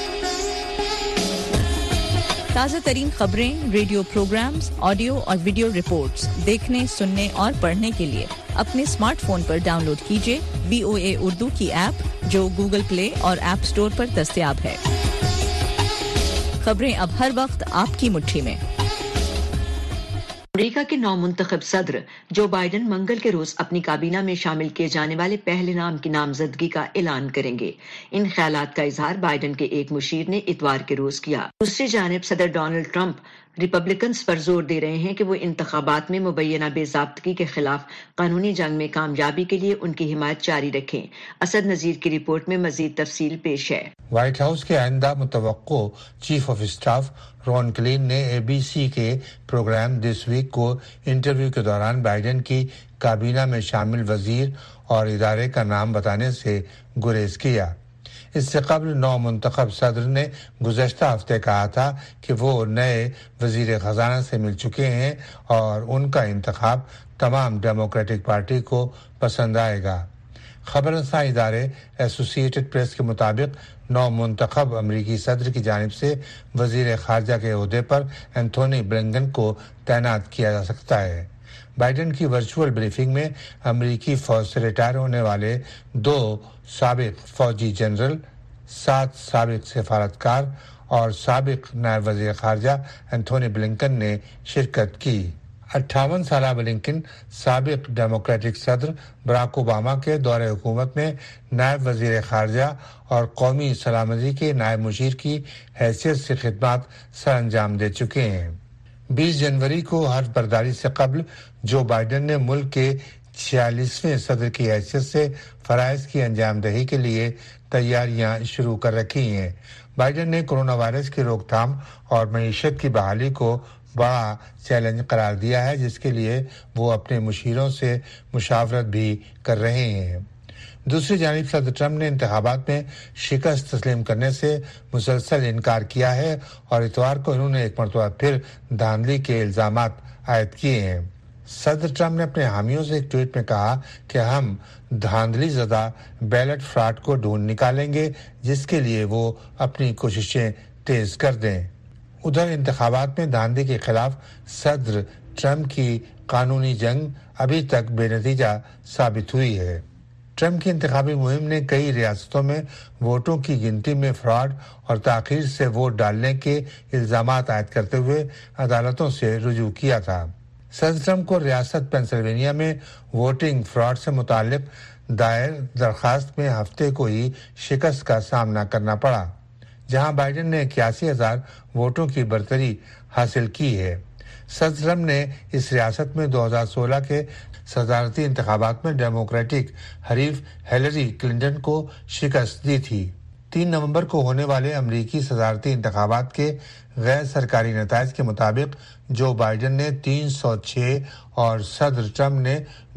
تازہ ترین خبریں، ریڈیو پروگرامز، آڈیو اور ویڈیو رپورٹس دیکھنے، سننے اور پڑھنے کے لیے اپنے اسمارٹ فون پر ڈاؤن لوڈ کیجیے VOA اردو کی ایپ جو گوگل پلے اور ایپ سٹور پر دستیاب ہے۔ خبریں اب ہر وقت آپ کی مٹھی میں۔ امریکہ کے نو منتخب صدر جو بائیڈن منگل کے روز اپنی کابینہ میں شامل کیے جانے والے پہلے نام کی نامزدگی کا اعلان کریں گے۔ ان خیالات کا اظہار بائیڈن کے ایک مشیر نے اتوار کے روز کیا۔ دوسری جانب صدر ڈونلڈ ٹرمپ ریپبلکنز پر زور دے رہے ہیں کہ وہ انتخابات میں مبینہ بے ضابطگی کے خلاف قانونی جنگ میں کامیابی کے لیے ان کی حمایت جاری رکھیں۔ اسد نذیر کی رپورٹ میں مزید تفصیل پیش ہے۔ وائٹ ہاؤس کے آئندہ متوقع chief of staff Ron Klain نے ABC کے پروگرام دس ویک کو انٹرویو کے دوران بائیڈن کی کابینہ میں شامل وزیر اور ادارے کا نام بتانے سے گریز کیا۔ اس سے قبل نو منتخب صدر نے گزشتہ ہفتے کہا تھا کہ وہ نئے وزیر خزانہ سے مل چکے ہیں اور ان کا انتخاب تمام ڈیموکریٹک پارٹی کو پسند آئے گا۔ خبر رساں ادارے ایسوسی ایٹڈ پریس کے مطابق نو منتخب امریکی صدر کی جانب سے وزیر خارجہ کے عہدے پر اینتھونی بلنکن کو تعینات کیا جا سکتا ہے۔ بائیڈن کی ورچوئل بریفنگ میں امریکی فوج سے ریٹائر ہونے والے 2 سابق فوجی جنرل، 7 سابق سفارتکار اور سابق نائب وزیر خارجہ اینتھونی بلنکن نے شرکت کی۔ 58 سالہ بلنکن سابق ڈیموکریٹک صدر براک اوباما کے دور حکومت میں نائب وزیر خارجہ اور قومی سلامتی کے نائب مشیر کی حیثیت سے خدمات سر انجام دے چکے ہیں۔ 20 جنوری کو حلف برداری سے قبل جو بائیڈن نے ملک کے 46वें सदर की हैसियत से फराइज की अंजाम दही के लिए तैयारियां शुरू कर रखी हैं। बाइडेन ने कोरोना वायरस की रोकथाम और मईशत की बहाली को बड़ा चैलेंज करार दिया है, जिसके लिए वो अपने मुशीरों से मुशावरत भी कर रहे हैं। दूसरी जानिब सदर ट्रंप ने इंतखाबात में शिकस्त तस्लीम करने से मुसलसल इनकार किया है और इतवार को इन्होंने एक मरतबा फिर धांधली के इल्जामात आयद किए हैं। सदर ट्रंप ने अपने हामियों से एक ट्वीट में कहा कि हम धांधली ज़दा बैलेट फ्रॉड को ढूंढ निकालेंगे, जिसके लिए वो अपनी कोशिशें तेज कर दें। उधर इंतखाबात में धांधली के खिलाफ सदर ट्रंप की कानूनी जंग अभी तक बेनतीजा साबित हुई है। ट्रंप की इंतखाबी मुहिम ने कई रियासतों में वोटों की गिनती में फ्रॉड और ताखीर से वोट डालने के इल्जामात आयद करते हुए अदालतों से रुजू किया था। सदर ट्रंप को रियासत पेंसिल्वेनिया में वोटिंग फ्रॉड से मुताल्लिक दायर दरखास्त में हफ्ते को ही शिकस्त का सामना करना पड़ा, जहां बाइडेन ने 81,000 वोटों की बरतरी हासिल की है। सदर ट्रंप ने इस रियासत में 2016 के सदारती इंतखाबात में डेमोक्रेटिक हरीफ हिलरी क्लिंटन को शिकस्त दी थी। 3 नवंबर को होने वाले अमरीकी सदारती इंतखाबात के गैर सरकारी नताइज के मुताबिक जो बाइडेन ने 306 और सदर ट्रंप ने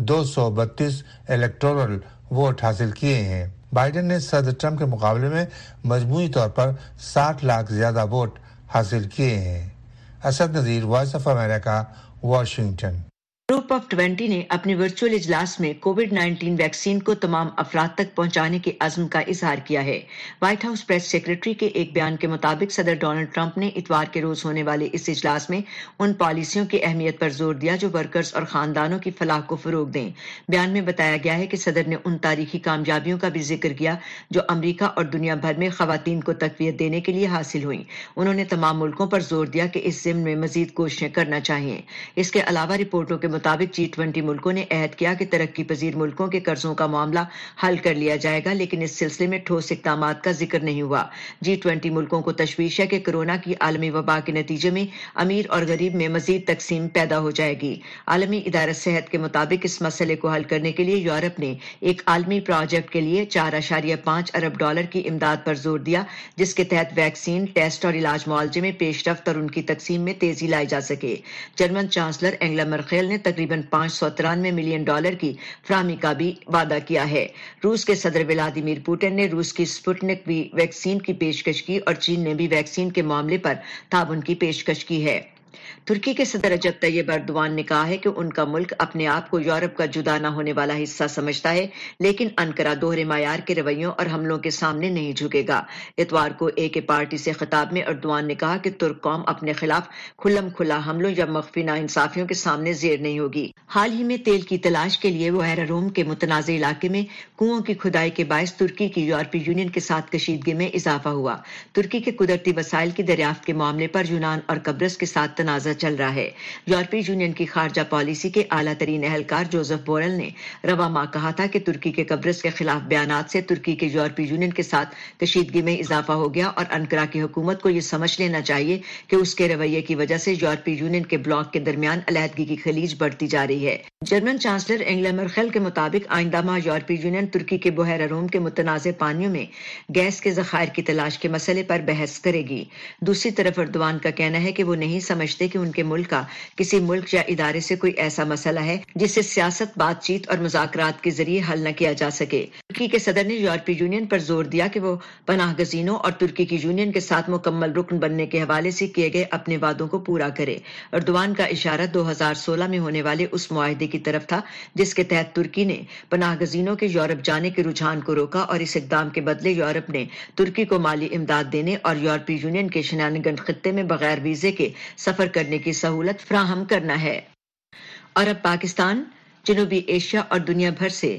232 इलेक्टोरल वोट हासिल किए हैं। बाइडेन ने सदर ट्रंप के मुकाबले में मजमूई तौर पर 60 लाख ज्यादा वोट हासिल किए हैं। Asad Nazir, voice of America, Washington. Group of 20 ने अपने वर्चुअल इजलास में कोविड-19 वैक्सीन को तमाम अफराद तक पहुंचाने के अज़्म का इजहार किया है। व्हाइट हाउस प्रेस सेक्रेटरी के एक बयान के मुताबिक सदर डोनाल्ड ट्रंप ने इतवार के रोज होने वाले इस इजलास में उन पॉलिसियों की अहमियत पर जोर दिया जो वर्कर्स और खानदानों की फलाह को फरोग दें। बयान में बताया गया है कि सदर ने उन तारीखी कामयाबियों का भी जिक्र किया जो अमरीका और दुनिया भर में खवातीन को तक़वियत देने के लिए हासिल हुई। उन्होंने तमाम मुल्कों पर जोर दिया कि इस ज़िम्न में मजीद कोशिशें करना चाहिए। इसके अलावा रिपोर्टों के मुताबिक G20 मुल्कों ने अहद किया कि तरक्की पजीर मुल्कों के कर्जों का मामला हल कर लिया जाएगा, लेकिन इस सिलसिले में ठोस इक़दामात का जिक्र नहीं हुआ। G20 मुल्कों को तशवीश है कि कोरोना की आलमी वबा के नतीजे में अमीर और गरीब में मजीद तकसीम पैदा हो जाएगी। आलमी इदारा सेहत के मुताबिक इस मसले को हल करने के लिए यूरोप ने एक आलमी प्रोजेक्ट के लिए $4.5 अरब की इमदाद पर जोर दिया, जिसके तहत वैक्सीन, टेस्ट और इलाज मुआवजे में पेशरफ्त और उनकी तकसीम में तेजी लाई जा सके। जर्मन चांसलर एंगेला मर्केल ने तकरीबन $593 मिलियन की फराहमी का भी वादा किया है। रूस के सदर व्लादिमीर पुतिन ने रूस की स्पुतनिक वी वैक्सीन की पेशकश की और चीन ने भी वैक्सीन के मामले पर ताउन की पेशकश की है। तुर्की के सदर रजब तैयब एर्दोआन ने कहा है कि उनका मुल्क अपने आप को यूरोप का जुदा न होने वाला हिस्सा समझता है, लेकिन अनकरा दोहरे मायार के रवैयों और हमलों के सामने नहीं झुकेगा। इतवार को AK पार्टी से खिताब में एर्दोआन ने कहा कि तुर्क कौम अपने खिलाफ खुल्लम खुला हमलों या मख्फी नाइंसाफियों के सामने जेर नहीं होगी। हाल ही में तेल की तलाश के लिए बहर रोम के मुतनाज़े इलाके में कुओं की खुदाई के बायस तुर्की की यूरोपीय यूनियन के साथ कशीदगी में इजाफा हुआ। तुर्की के कुदरती वसाइल की दरियाफ्त के मामले पर यूनान और कब्रस के साथ तनाज़ा चल रहा है। यूरोपीय यूनियन की खारजा पॉलिसी के आला तरीन एहलकार जोसेफ बोरेल ने रवा माह कहा था कि तुर्की के कब्रस के खिलाफ बयानात से तुर्की के यूरोपीय यूनियन के साथ कशीदगी में इजाफा हो गया और अनकरा की हुकूमत को यह समझ लेना चाहिए कि उसके रवैये की वजह से यूरोपीय यूनियन के ब्लॉक के दरमियान अलहदगी की खलीज बढ़ती जा रही है। जर्मन चांसलर एंगेला मर्केल के मुताबिक आइंदा माह यूरोपीय यूनियन तुर्की के बहर रोम के मुतनाज़े पानियों में गैस के ज़खायर की तलाश के मसले पर बहस करेगी। दूसरी तरफ एर्दोआन का कहना है कि वो नहीं समझते कि उनके मुल्क का किसी मुल्क या इदारे से कोई ऐसा मसला है जिसे सियासत, बातचीत और मुज़ाकरात के जरिए हल न किया जा सके। तुर्की के सदर ने यूरोपीय यूनियन पर जोर दिया कि वो पनाह गज़ीनों और तुर्की की यूनियन के साथ मुकम्मल रुकन बनने के हवाले से किए गए अपने वादों को पूरा करे। एर्दोआन का इशारा 2016 में होने वाले उस मुआहदे की तरफ था जिसके तहत तुर्की ने पनाह गज़ीनों के यूरोप जाने के रुझान को रोका और इस इक़दाम के बदले यूरोप ने तुर्की को माली इमदाद देने और यूरोपीय यूनियन के शनानिगन खित्ते में बगैर वीजे के सफर करने की सहूलत फ्राहम करना है। और अब पाकिस्तान, जनूबी एशिया और दुनिया भर से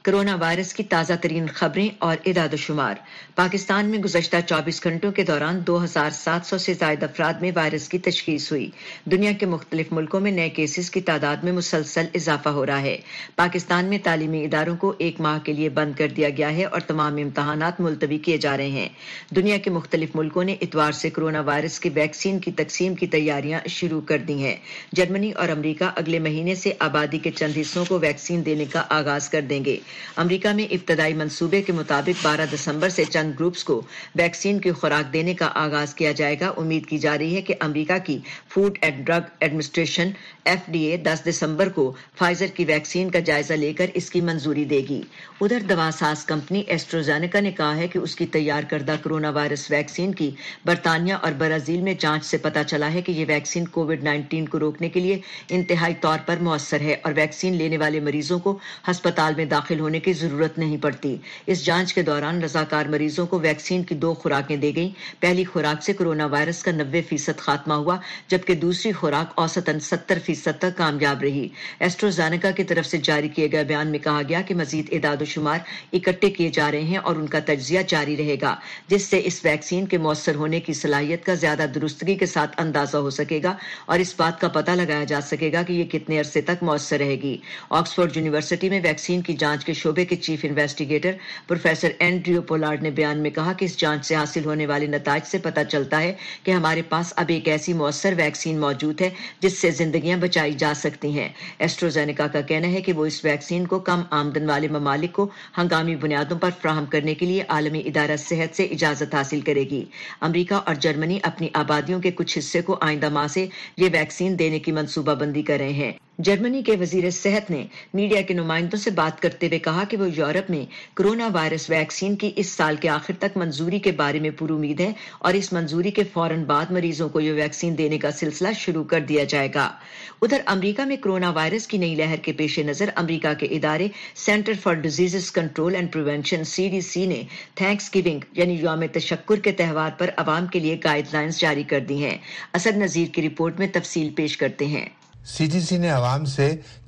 कोरोना वायरस की ताज़ा तरीन खबरें और इदाद शुमार। पाकिस्तान में गुज़श्ता 24 घंटों के दौरान 2700 से ज़ायद अफराद में वायरस की तशख़ीस हुई। दुनिया के मुख्तलिफ मुल्कों में नए केसेस की तादाद में मुसलसल इजाफा हो रहा है। पाकिस्तान में तालीमी इदारों को 1 माह के लिए बंद कर दिया गया है और तमाम इम्तहानात मुलतवी किए जा रहे हैं। दुनिया के मुख्तलिफ मुल्कों ने इतवार से कोरोना वायरस की वैक्सीन की तकसीम की तैयारियां शुरू कर दी हैं। जर्मनी और अमरीका अगले महीने से आबादी के चंद हिस्सों को वैक्सीन देने का आगाज कर देंगे। अमरीका में इब्तदाई मंसूबे के मुताबिक 12 दिसंबर से चंद ग्रुप्स को वैक्सीन की खुराक देने का आगाज किया जाएगा। उम्मीद की जा रही है कि अमरीका की food and drug administration FDA 10 दिसंबर को फाइजर की वैक्सीन का जायजा लेकर इसकी मंजूरी देगी। उधर दवासाज कंपनी एस्ट्राजेनेका ने कहा है कि उसकी तैयार करदा कोरोना वायरस वैक्सीन की बरतानिया और ब्राजील में जांच से पता चला है कि ये वैक्सीन कोविड-19 को रोकने के लिए इंतहाई तौर पर मौसर है और वैक्सीन लेने वाले मरीजों को अस्पताल में दाखिल होने की जरूरत नहीं पड़ती। इस जांच के दौरान रजाकार मरीजों को वैक्सीन की 2 खुराकें दी गई। पहली खुराक से कोरोना वायरस का 90% खात्मा हुआ, जबकि दूसरी खुराक औसतन 70% तक कामयाब रही। एस्ट्राजेनेका की तरफ से जारी किए गए बयान में कहा गया कि मजीद इदाद शुमार इकट्ठे किए जा रहे हैं और उनका तज्जिया जारी रहेगा, जिससे इस वैक्सीन के मौसर होने की सलाहियत का ज्यादा दुरुस्तगी के साथ अंदाजा हो सकेगा और इस बात का पता लगाया जा सकेगा कि ये कितने अरसे तक मौसर रहेगी। ऑक्सफोर्ड यूनिवर्सिटी में वैक्सीन की जांच के शोबे के chief investigator professor Andrew Pollard ने बयान में कहा कि इस जांच से हासिल होने वाले नताइज से पता चलता है कि हमारे पास अब एक ऐसी मौसर वैक्सीन मौजूद है जिससे जिंदगियां बचाई जा सकती हैं। एस्ट्राजेनेका का कहना है कि वो इस वैक्सीन को कम आमदन वाले ममालिक को हंगामी बुनियादों पर फ्राहम करने के लिए आलमी इदारा सेहत से इजाजत हासिल करेगी। अमरीका और जर्मनी अपनी आबादियों के कुछ हिस्से को आइंदा माह से ये वैक्सीन देने की मंसूबाबंदी कर रहे हैं। जर्मनी के वजीर सेहत ने मीडिया के नुमाइंदों से बात करते हुए कहा कि वो यूरोप में कोरोना वायरस वैक्सीन की इस साल के आखिर तक मंजूरी के बारे में पूरी उम्मीद है और इस मंजूरी के फौरन बाद मरीजों को ये वैक्सीन देने का सिलसिला शुरू कर दिया जाएगा। उधर अमरीका में कोरोना वायरस की नई लहर के पेश नजर अमरीका के इदारे centre for diseases control and prevention CDC ने थैंक्स गिविंग यानी यौम तशक्कुर के त्यौहार पर अवाम के लिए गाइडलाइंस जारी कर दी हैं। असद नजीर की रिपोर्ट में तफसील पेश करते हैं। CDC ने आवाम से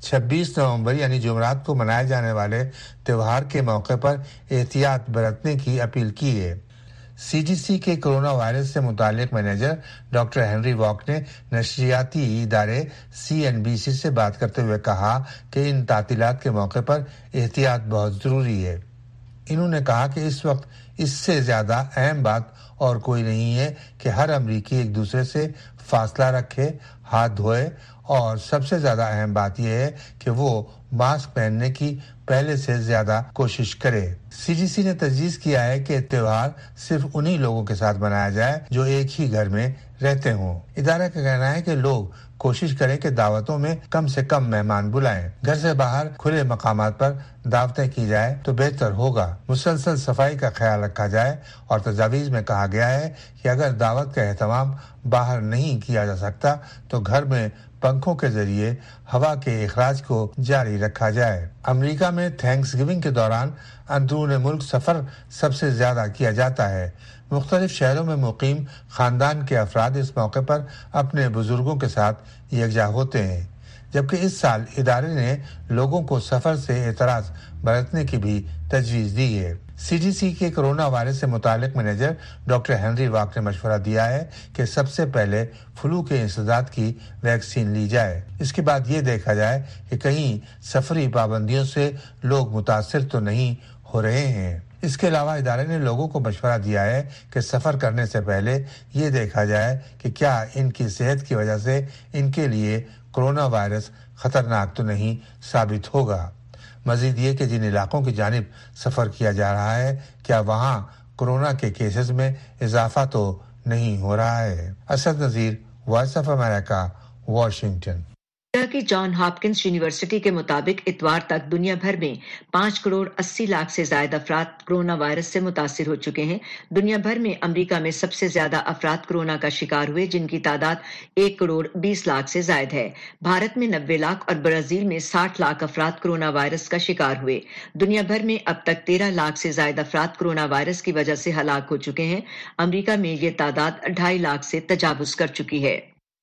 26 नवंबर यानी जुमरात को मनाए जाने वाले त्यौहार के मौके पर एहतियात बरतने की अपील की है। CDC के कोरोना वायरस से मुतालिक मैनेजर डॉक्टर हेनरी वॉक ने नशरियाती इदारे CNBC से बात करते हुए कहा कि इन तातीलात के मौके पर एहतियात बहुत जरूरी है। इन्होंने कहा कि इस वक्त इससे ज्यादा अहम बात और कोई नहीं है कि हर अमरीकी एक दूसरे से फासला रखे, हाथ धोए और सबसे ज्यादा अहम बात यह है कि वो मास्क पहनने की पहले से ज्यादा कोशिश करे। CDC ने तजवीज़ किया है कि त्योहार सिर्फ उन्हीं लोगों के साथ मनाया जाए जो एक ही घर में रहते हों। इदारा का कहना है कि लोग कोशिश करें कि दावतों में कम से कम मेहमान बुलाएं। घर से बाहर खुले मकामात पर दावतें की जाए तो बेहतर होगा। मुसलसल सफाई का ख्याल रखा जाए और तजावीज़ में कहा गया है कि अगर दावत का एहतमाम बाहर नहीं किया जा सकता तो घर में पंखों के जरिए हवा के इखराज को जारी रखा जाए। अमेरिका में थैंक्सगिविंग के दौरान अंदरून मुल्क सफर सबसे ज्यादा किया जाता है। मुख्तलिफ शहरों में मुकीम खानदान के अफराद इस मौके पर अपने बुजुर्गों के साथ यकजा होते हैं, जबकि इस साल इदारे ने लोगों को सफर से एतराज बरतने की भी तजवीज़ दी है। CDC के कोरोना वायरस से मुतालिक मैनेजर डॉक्टर हेनरी वॉक ने मशवरा दिया है कि सबसे पहले फ्लू के इंसदाद की वैक्सीन ली जाए। इसके बाद ये देखा जाए कि कहीं सफरी पाबंदियों से लोग मुतासिर तो नहीं हो रहे हैं। इसके अलावा इदारे ने लोगों को मशवरा दिया है कि सफर करने से पहले ये देखा जाए कि क्या इनकी सेहत की वजह से इनके लिए कोरोना वायरस खतरनाक तो नहीं साबित होगा। मजीद ये कि जिन इलाकों की जानिब सफर किया जा रहा है क्या वहाँ कोरोना के केसेस में इजाफा तो नहीं हो रहा है। Asad Nazir, voice of America, Washington. की जॉन हॉपकिंस यूनिवर्सिटी के मुताबिक इतवार तक दुनिया भर में 5 करोड़ 80 लाख से ज्यादा अफराद कोरोना वायरस से मुतासिर हो चुके हैं। दुनिया भर में अमेरिका में सबसे ज्यादा अफराद कोरोना का शिकार हुए, जिनकी तादाद 1 करोड़ 20 लाख से ज्यादा है। भारत में 90 लाख और ब्राजील में 60 लाख अफराद कोरोना वायरस का शिकार हुए। दुनिया भर में अब तक 13 लाख से ज्यादा अफराद कोरोना वायरस की वजह से हलाक हो चुके हैं। अमेरिका में ये तादाद 2.5 लाख से तजावुज कर चुकी है।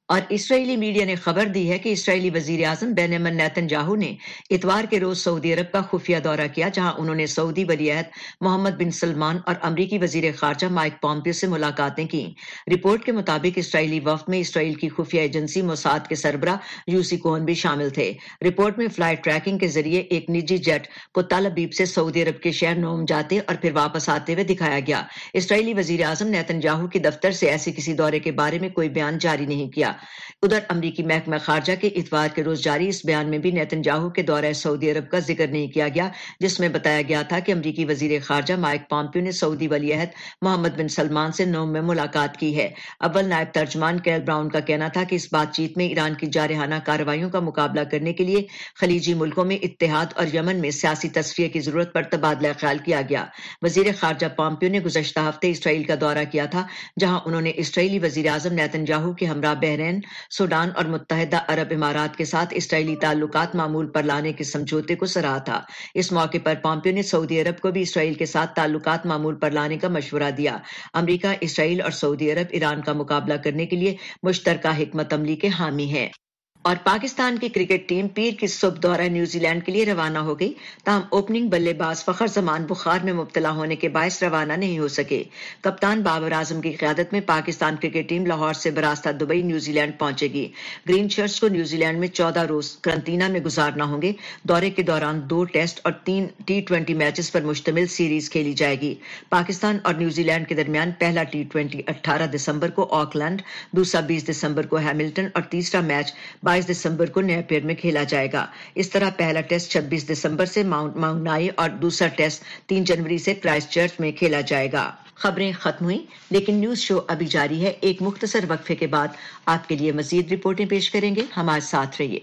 اور اسرائیلی میڈیا نے خبر دی ہے کہ اسرائیلی وزیر اعظم بنیامن نیتن یاہو نے اتوار کے روز سعودی عرب کا خفیہ دورہ کیا، جہاں انہوں نے سعودی ولی عہد محمد بن سلمان اور امریکی وزیر خارجہ مائک پومپیو سے ملاقاتیں کی۔ رپورٹ کے مطابق اسرائیلی وفد میں اسرائیل کی خفیہ ایجنسی موساد کے سربراہ یوسی کوہن بھی شامل تھے۔ رپورٹ میں فلائٹ ٹریکنگ کے ذریعے ایک نجی جیٹ کو تل ابیب سے سعودی عرب کے شہر نوم جاتے اور پھر واپس آتے ہوئے دکھایا گیا۔ اسرائیلی وزیر اعظم نیتن یاہو کے دفتر سے ایسے کسی دورے کے بارے میں کوئی بیان جاری نہیں کیا۔ ادھر امریکی محکمہ خارجہ کے اتوار کے روز جاری اس بیان میں بھی نیتن یاہو کے دورہ سعودی عرب کا ذکر نہیں کیا گیا، جس میں بتایا گیا تھا کہ امریکی وزیر خارجہ مائک پومپیو نے سعودی ولی عہد محمد بن سلمان سے نوم میں ملاقات کی ہے۔ اول نائب ترجمان کیل براؤن کا کہنا تھا کہ اس بات چیت میں ایران کی جارحانہ کارروائیوں کا مقابلہ کرنے کے لیے خلیجی ملکوں میں اتحاد اور یمن میں سیاسی تصفیہ کی ضرورت پر تبادلہ خیال کیا گیا۔ وزیر خارجہ پومپیو نے گزشتہ ہفتے اسرائیل کا دورہ کیا تھا، جہاں انہوں نے اسرائیلی وزیر اعظم نیتن یاہو کے ہمراہ بحرین، سوڈان اور متحدہ عرب امارات کے ساتھ اسرائیلی تعلقات معمول پر لانے کے سمجھوتے کو سراہا تھا۔ اس موقع پر پومپیو نے سعودی عرب کو بھی اسرائیل کے ساتھ تعلقات معمول پر لانے کا مشورہ دیا۔ امریکہ، اسرائیل اور سعودی عرب ایران کا مقابلہ کرنے کے لیے مشترکہ حکمت عملی کے حامی ہیں۔ اور پاکستان کی کرکٹ ٹیم پیر کی صبح دورہ نیوزی لینڈ کے لیے روانہ ہو گئی، تاہم اوپننگ بلے باز فخر زمان بخار میں مبتلا ہونے کے باعث روانہ نہیں ہو سکے۔ کپتان بابر اعظم کی قیادت میں پاکستان کرکٹ ٹیم لاہور سے براستہ دبئی نیوزی لینڈ پہنچے گی۔ گرین شرٹس کو نیوزی لینڈ میں 14 روز قرنطینہ میں گزارنا ہوں گے۔ دورے کے دوران 2 ٹیسٹ اور 3 T20 میچز پر مشتمل سیریز کھیلی جائے گی۔ پاکستان اور نیوزی لینڈ کے درمیان پہلا T20 18 دسمبر کو آکلینڈ، دوسرا 20 دسمبر کو ہیملٹن اور تیسرا میچ 22 دسمبر کو نیپیر میں کھیلا جائے گا۔ اس طرح پہلا ٹیسٹ 26 دسمبر سے ماؤنٹ نائی اور دوسرا ٹیسٹ 3 جنوری سے کرائسٹ چرچ میں کھیلا جائے گا۔ خبریں ختم ہوئیں، لیکن نیوز شو ابھی جاری ہے۔ ایک مختصر وقفے کے بعد آپ کے لیے مزید رپورٹیں پیش کریں گے، ہمارے ساتھ رہیے۔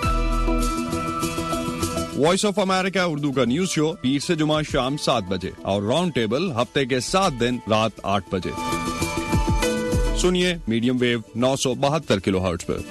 وائس آف امریکہ اردو کا نیوز شو پیر سے جمعہ شام 7 بجے اور راؤنڈ ٹیبل ہفتے کے 7 دن رات 8 بجے سنیے میڈیم ویو 972 کلو ہرٹز پر۔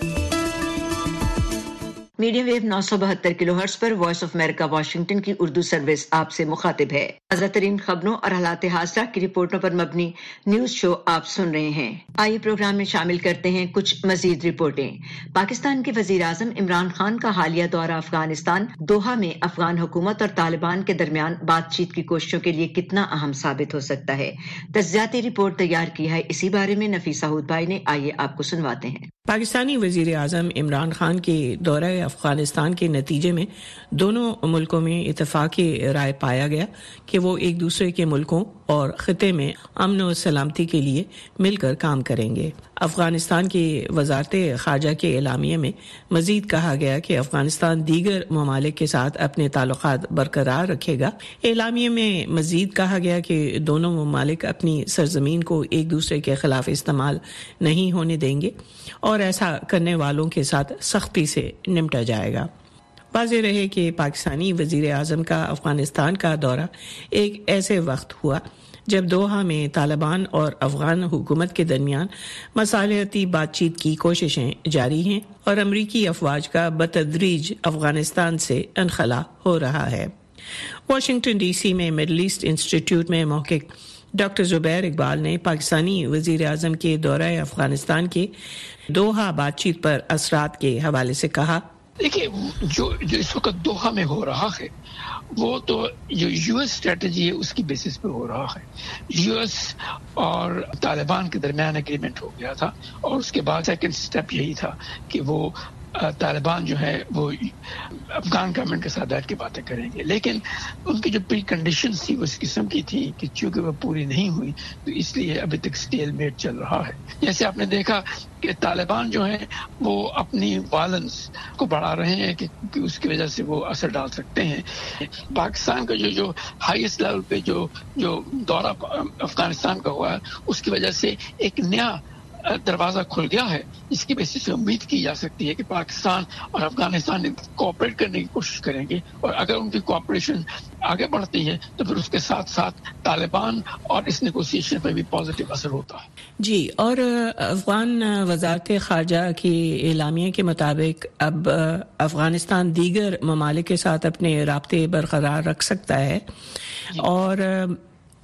میڈیم ویو 972 کلو ہرٹز پر وائس آف امریکہ واشنگٹن کی اردو سروس آپ سے مخاطب ہے۔ تازہ ترین خبروں اور حالات حاضرہ کی رپورٹوں پر مبنی نیوز شو آپ سن رہے ہیں۔ آئیے پروگرام میں شامل کرتے ہیں کچھ مزید رپورٹیں۔ پاکستان کے وزیر اعظم عمران خان کا حالیہ دورہ افغانستان دوحہ میں افغان حکومت اور طالبان کے درمیان بات چیت کی کوششوں کے لیے کتنا اہم ثابت ہو سکتا ہے؟ تجزیاتی رپورٹ تیار کی ہے اسی بارے میں نفیسہ ہود بھائی نے، آئیے آپ کو سنواتے ہیں۔ پاکستانی وزیر اعظم عمران خان کے دورہ افغانستان کے نتیجے میں دونوں ملکوں میں اتفاقی رائے پایا گیا کہ وہ ایک دوسرے کے ملکوں اور خطے میں امن و سلامتی کے لیے مل کر کام کریں گے۔ افغانستان کی وزارت خارجہ کے اعلامیہ میں مزید کہا گیا کہ افغانستان دیگر ممالک کے ساتھ اپنے تعلقات برقرار رکھے گا۔ اعلامیہ میں مزید کہا گیا کہ دونوں ممالک اپنی سرزمین کو ایک دوسرے کے خلاف استعمال نہیں ہونے دیں گے اور ایسا کرنے والوں کے ساتھ سختی سے نمٹا جائے گا۔ واضح رہے کہ پاکستانی وزیر اعظم کا افغانستان کا دورہ ایک ایسے وقت ہوا جب دوحہ میں طالبان اور افغان حکومت کے درمیان مصالحتی بات چیت کی کوششیں جاری ہیں اور امریکی افواج کا بتدریج افغانستان سے انخلا ہو رہا ہے۔ واشنگٹن ڈی سی میں مڈل ایسٹ انسٹیٹیوٹ میں محقق ڈاکٹر زبیر اقبال نے پاکستانی وزیر اعظم کے دورہ افغانستان کے دوحہ بات چیت پر اثرات کے حوالے سے کہا، دیکھیے جو اس وقت دوحہ میں ہو رہا ہے وہ تو جو یو ایس اسٹریٹجی ہے اس کی بیسس پہ ہو رہا ہے۔ یو ایس اور طالبان کے درمیان ایگریمنٹ ہو گیا تھا اور اس کے بعد سیکنڈ سٹیپ یہی تھا کہ وہ طالبان جو ہے وہ افغان گورنمنٹ کے ساتھ بیٹھ کے باتیں کریں گے، لیکن ان کی جو پری کنڈیشنز تھی وہ اس قسم کی تھی کہ چونکہ وہ پوری نہیں ہوئی تو اس لیے ابھی تک اسٹیل میٹ چل رہا ہے۔ جیسے آپ نے دیکھا کہ طالبان جو ہیں وہ اپنی وائلنس کو بڑھا رہے ہیں کہ اس کی وجہ سے وہ اثر ڈال سکتے ہیں۔ پاکستان کا جو ہائیسٹ لیول پہ جو دورہ افغانستان کا ہوا ہے اس کی وجہ سے ایک نیا دروازہ کھل گیا ہے، جس کی بیسس سے امید کی جا سکتی ہے کہ پاکستان اور افغانستان کوآپریٹ کرنے کی کوشش کریں گے، اور اگر ان کی کوآپریشن آگے بڑھتی ہے تو پھر اس کے ساتھ ساتھ طالبان اور اس نیگوسیشن پہ بھی پازیٹیو اثر ہوتا ہے۔ جی، اور افغان وزارت خارجہ کی اعلامیہ کے مطابق اب افغانستان دیگر ممالک کے ساتھ اپنے رابطے برقرار رکھ سکتا ہے اور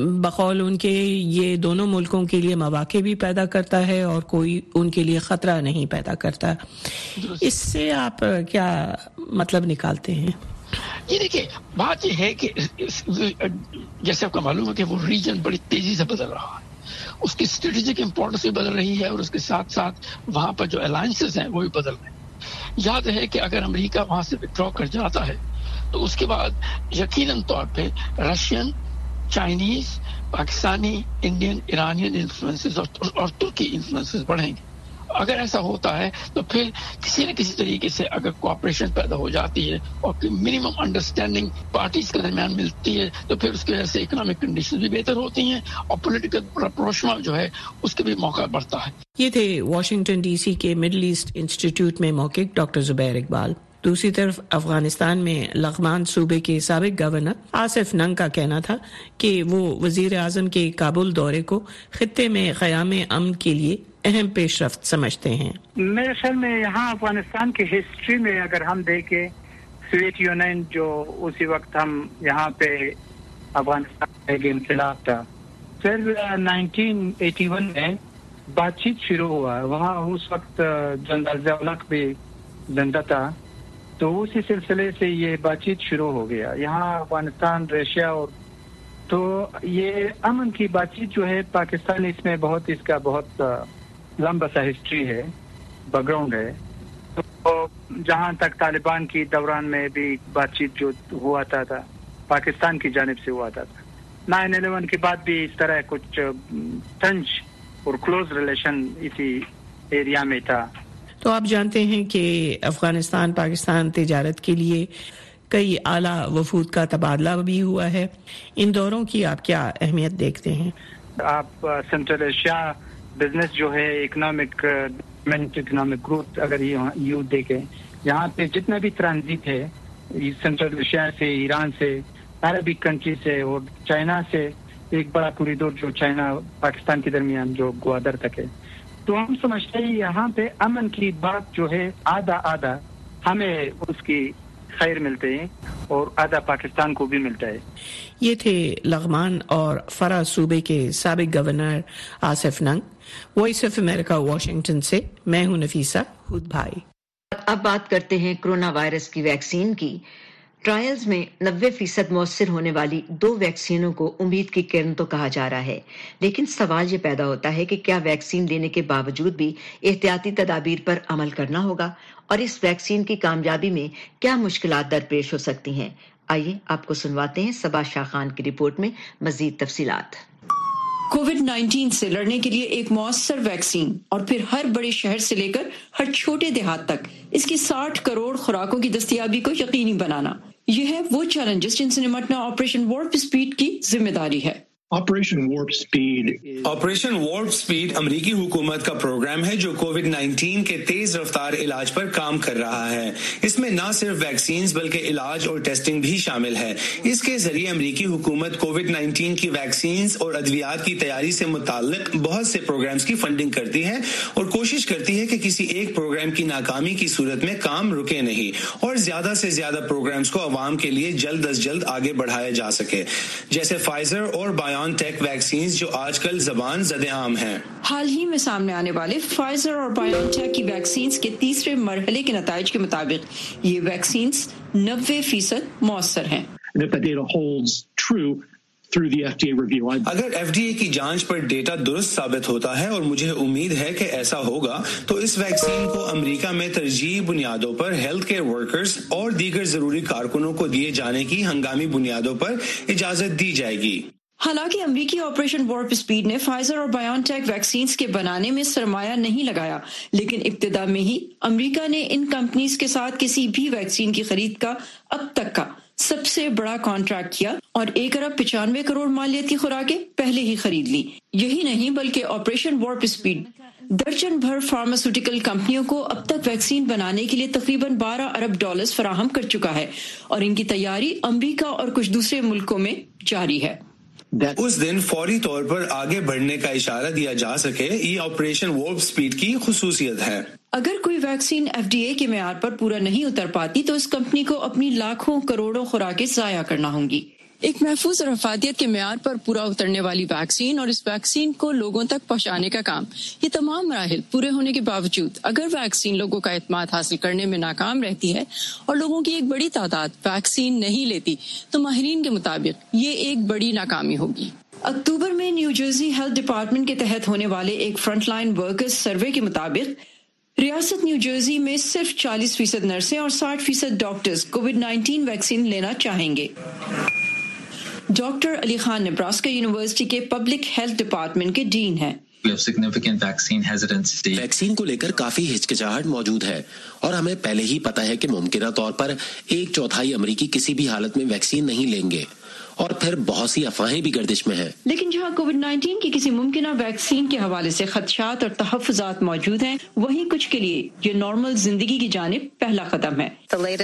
بقول ان کے یہ دونوں ملکوں کے لیے مواقع بھی پیدا کرتا ہے اور کوئی ان کے لیے خطرہ نہیں پیدا کرتا. اس سے آپ کیا مطلب نکالتے ہیں؟ یہ دیکھیے بات یہ ہے کہ جیسے آپ کو معلوم ہے کہ وہ ریجن بڑی تیزی سے بدل رہا ہے, اس کی اسٹریٹجک امپورٹنس بھی بدل رہی ہے اور اس کے ساتھ ساتھ وہاں پر جو الائنسز ہیں وہ بھی بدل رہے ہیں. یاد ہے کہ اگر امریکہ وہاں سے وتھڈرا کر جاتا ہے تو اس کے بعد یقیناً طور پہ Russian, Chinese, Pakistani, Indian, Iranian influences اور ترکی انفلوئنسز بڑھیں گے. اگر ایسا ہوتا ہے تو پھر کسی نہ کسی طریقے سے اگر کوآپریشن پیدا ہو جاتی ہے اور منیمم انڈرسٹینڈنگ پارٹیز کے درمیان ملتی ہے تو پھر اس کی وجہ سے اکنامک کنڈیشن بھی بہتر ہوتی ہیں اور پولیٹیکل رپروچمنٹ جو ہے اس کے بھی موقع بڑھتا ہے. یہ تھے واشنگٹن ڈی سی کے مڈل ایسٹ انسٹیٹیوٹ میں موقع ڈاکٹر زبیر اقبال. دوسری طرف افغانستان میں لغمان صوبے کے سابق گورنر آصف ننگ کا کہنا تھا کہ وہ وزیر اعظم کے کابل دورے کو خطے میں قیام امن کے لیے اہم پیش رفت سمجھتے ہیں. میرے خیال میں یہاں افغانستان کی ہسٹری میں اگر ہم دیکھیں سوویت یونین جو اسی وقت ہم یہاں پہ افغانستان میں ایک انقلاب تھا, پھر 1981 میں بات چیت شروع ہوا. وہاں اس وقت جنرل ضیاء بھی زندہ تھا, تو اسی سلسلے سے یہ بات چیت شروع ہو گیا. یہاں افغانستان, رشیا اور تو یہ امن کی بات چیت جو ہے پاکستان اس میں اس کا بہت لمبا سا ہسٹری ہے, بیک گراؤنڈ ہے. تو جہاں تک طالبان کی دوران میں بھی بات چیت جو ہوا تھا پاکستان کی جانب سے ہوا تھا. 9/11 کے بعد بھی اس طرح کچھ ٹنچ اور کلوز ریلیشن اسی ایریا میں تھا. تو آپ جانتے ہیں کہ افغانستان پاکستان تجارت کے لیے کئی اعلیٰ وفود کا تبادلہ بھی ہوا ہے. ان دوروں کی آپ کیا اہمیت دیکھتے ہیں؟ آپ سینٹرل ایشیا بزنس جو ہے اکنامک گروتھ اگر یوں دیکھیں, یہاں پہ جتنا بھی ٹرانزٹ ہے سینٹرل ایشیا سے, ایران سے, عربک کنٹری سے اور چائنا سے, ایک بڑا کوریڈور جو چائنا پاکستان کے درمیان جو گوادر تک ہے. تو ہم سمجھتے ہیں یہاں پہ امن کی بات جو ہے آدھا ہمیں اس کی خیر ملتے ہیں اور آدھا پاکستان کو بھی ملتا ہے. یہ تھے لغمان اور فرا صوبے کے سابق گورنر آصف ننگ. وائس آف امریکہ واشنگٹن سے میں ہوں نفیسہ ہود بھائی. اب بات کرتے ہیں کرونا وائرس کی ویکسین کی. ٹرائلز میں 90% مؤثر ہونے والی 2 ویکسینوں کو امید کی کرن تو کہا جا رہا ہے, لیکن سوال یہ پیدا ہوتا ہے کہ کیا ویکسین لینے کے باوجود بھی احتیاطی تدابیر پر عمل کرنا ہوگا, اور اس ویکسین کی کامیابی میں کیا مشکلات درپیش ہو سکتی ہیں. آئیے آپ کو سنواتے ہیں صبا شاہ خان کی رپورٹ میں مزید تفصیلات. کووڈ-19 سے لڑنے کے لیے ایک مؤثر ویکسین اور پھر ہر بڑے شہر سے لے کر ہر چھوٹے دیہات تک اس کی 60 کروڑ خوراکوں کی دستیابی کو یقینی بنانا, یہ ہے وہ چیلنجز جن سے نمٹنا آپریشن وارپ اسپیڈ کی ذمہ داری ہے. آپریشن وارپ اسپیڈ امریکی حکومت کا پروگرام ہے جو کووڈ-19 کے تیز رفتار علاج پر کام کر رہا ہے. اس میں نہ صرف ویکسینز بلکہ علاج اور ٹیسٹنگ بھی شامل ہے. اس کے ذریعے امریکی حکومت کووڈ-19 کی ویکسینز اور ادویات کی تیاری سے متعلق بہت سے پروگرامز کی فنڈنگ کرتی ہے اور کوشش کرتی ہے کہ کسی ایک پروگرام کی ناکامی کی صورت میں کام رکے نہیں اور زیادہ سے زیادہ پروگرامز کو عوام کے لیے جلد از جلد آگے بڑھایا جا سکے, جیسے فائزر اور بایون ٹیک ویکسینز جو آج کل زبان زد عام ہیں. حال ہی میں سامنے آنے والے فائزر اور بایون ٹیک کی ویکسینز کے تیسرے مرحلے کے نتائج کے مطابق یہ ویکسینز 90% مؤثر ہیں. اگر ایف ڈی اے کی جانچ پر ڈیٹا درست ثابت ہوتا ہے, اور مجھے امید ہے کہ ایسا ہوگا, تو اس ویکسین کو امریکہ میں ترجیحی بنیادوں پر ہیلتھ کیئر ورکرز اور دیگر ضروری کارکنوں کو دیے جانے کی ہنگامی بنیادوں پر اجازت دی جائے گی. حالانکہ امریکی آپریشن وارپ اسپیڈ نے فائزر اور بایون ٹیک ویکسینز کے بنانے میں سرمایہ نہیں لگایا, لیکن ابتدا میں ہی امریکہ نے ان کمپنیز کے ساتھ کسی بھی ویکسین کی خرید کا اب تک کا سب سے بڑا کانٹریکٹ کیا اور 1.95 کروڑ مالیت کی خوراکیں پہلے ہی خرید لی. یہی نہیں بلکہ آپریشن وارپ اسپیڈ درجن بھر فارماسیوٹیکل کمپنیوں کو اب تک ویکسین بنانے کے لیے تقریباً $12 ارب فراہم کر چکا ہے, اور ان کی تیاری امریکہ اور کچھ دوسرے ملکوں میں جاری ہے. اس دن فوری طور پر آگے بڑھنے کا اشارہ دیا جا سکے, یہ آپریشن وارپ اسپیڈ کی خصوصیت ہے. اگر کوئی ویکسین ایف ڈی اے کے معیار پر پورا نہیں اتر پاتی تو اس کمپنی کو اپنی لاکھوں کروڑوں خوراکیں ضائع کرنا ہوں گی. ایک محفوظ اور افادیت کے معیار پر پورا اترنے والی ویکسین اور اس ویکسین کو لوگوں تک پہنچانے کا کام، یہ تمام مراحل پورے ہونے کے باوجود اگر ویکسین لوگوں کا اعتماد حاصل کرنے میں ناکام رہتی ہے اور لوگوں کی ایک بڑی تعداد ویکسین نہیں لیتی تو ماہرین کے مطابق یہ ایک بڑی ناکامی ہوگی۔ اکتوبر میں نیو جرسی ہیلتھ ڈپارٹمنٹ کے تحت ہونے والے ایک فرنٹ لائن ورکرز سروے کے مطابق ریاست نیو جرسی میں صرف 40% نرسیں اور 60% ڈاکٹرز کووڈ-19 ویکسین لینا چاہیں گے۔ Doctor Ali Khan Nebraska university کے پبلک ہیلتھ ڈپارٹمنٹ کے ڈین ہیں۔ ویکسین کو لے کر کافی ہچکچاہٹ موجود ہے اور ہمیں پہلے ہی پتا ہے کہ ممکنہ طور پر 1/4 امریکی کسی بھی حالت میں ویکسین نہیں لیں گے اور پھر بہت سی افواہیں بھی گردش میں ہیں۔ لیکن جہاں کووڈ-19 کی کسی ممکنہ ویکسین کے حوالے سے خدشات اور تحفظات موجود ہیں، وہیں کچھ کے لیے یہ نارمل زندگی کی جانب پہلا قدم ہے۔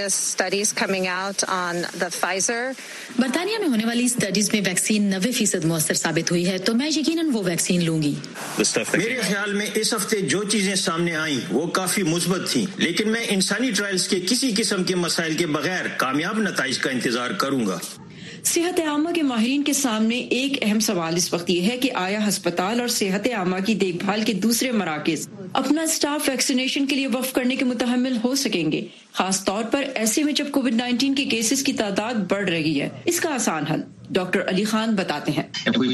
برطانیہ میں ہونے والی اسٹڈیز میں ویکسین 90% مؤثر ثابت ہوئی ہے، تو میں یقیناً وہ ویکسین لوں گی۔ میرے خیال میں اس ہفتے جو چیزیں سامنے آئیں وہ کافی مثبت تھیں، لیکن میں انسانی ٹرائلز کے کسی قسم کے مسائل کے بغیر کامیاب نتائج کا انتظار کروں گا۔ صحت عامہ کے ماہرین کے سامنے ایک اہم سوال اس وقت یہ ہے کہ آیا ہسپتال اور صحت عامہ کی دیکھ بھال کے دوسرے مراکز اپنا اسٹاف ویکسینیشن کے لیے وقف کرنے کے متحمل ہو سکیں گے، خاص طور پر ایسے میں جب کووڈ-19 کے کیسز کی تعداد بڑھ رہی ہے۔ اس کا آسان حل ڈاکٹر علی خان بتاتے ہیں۔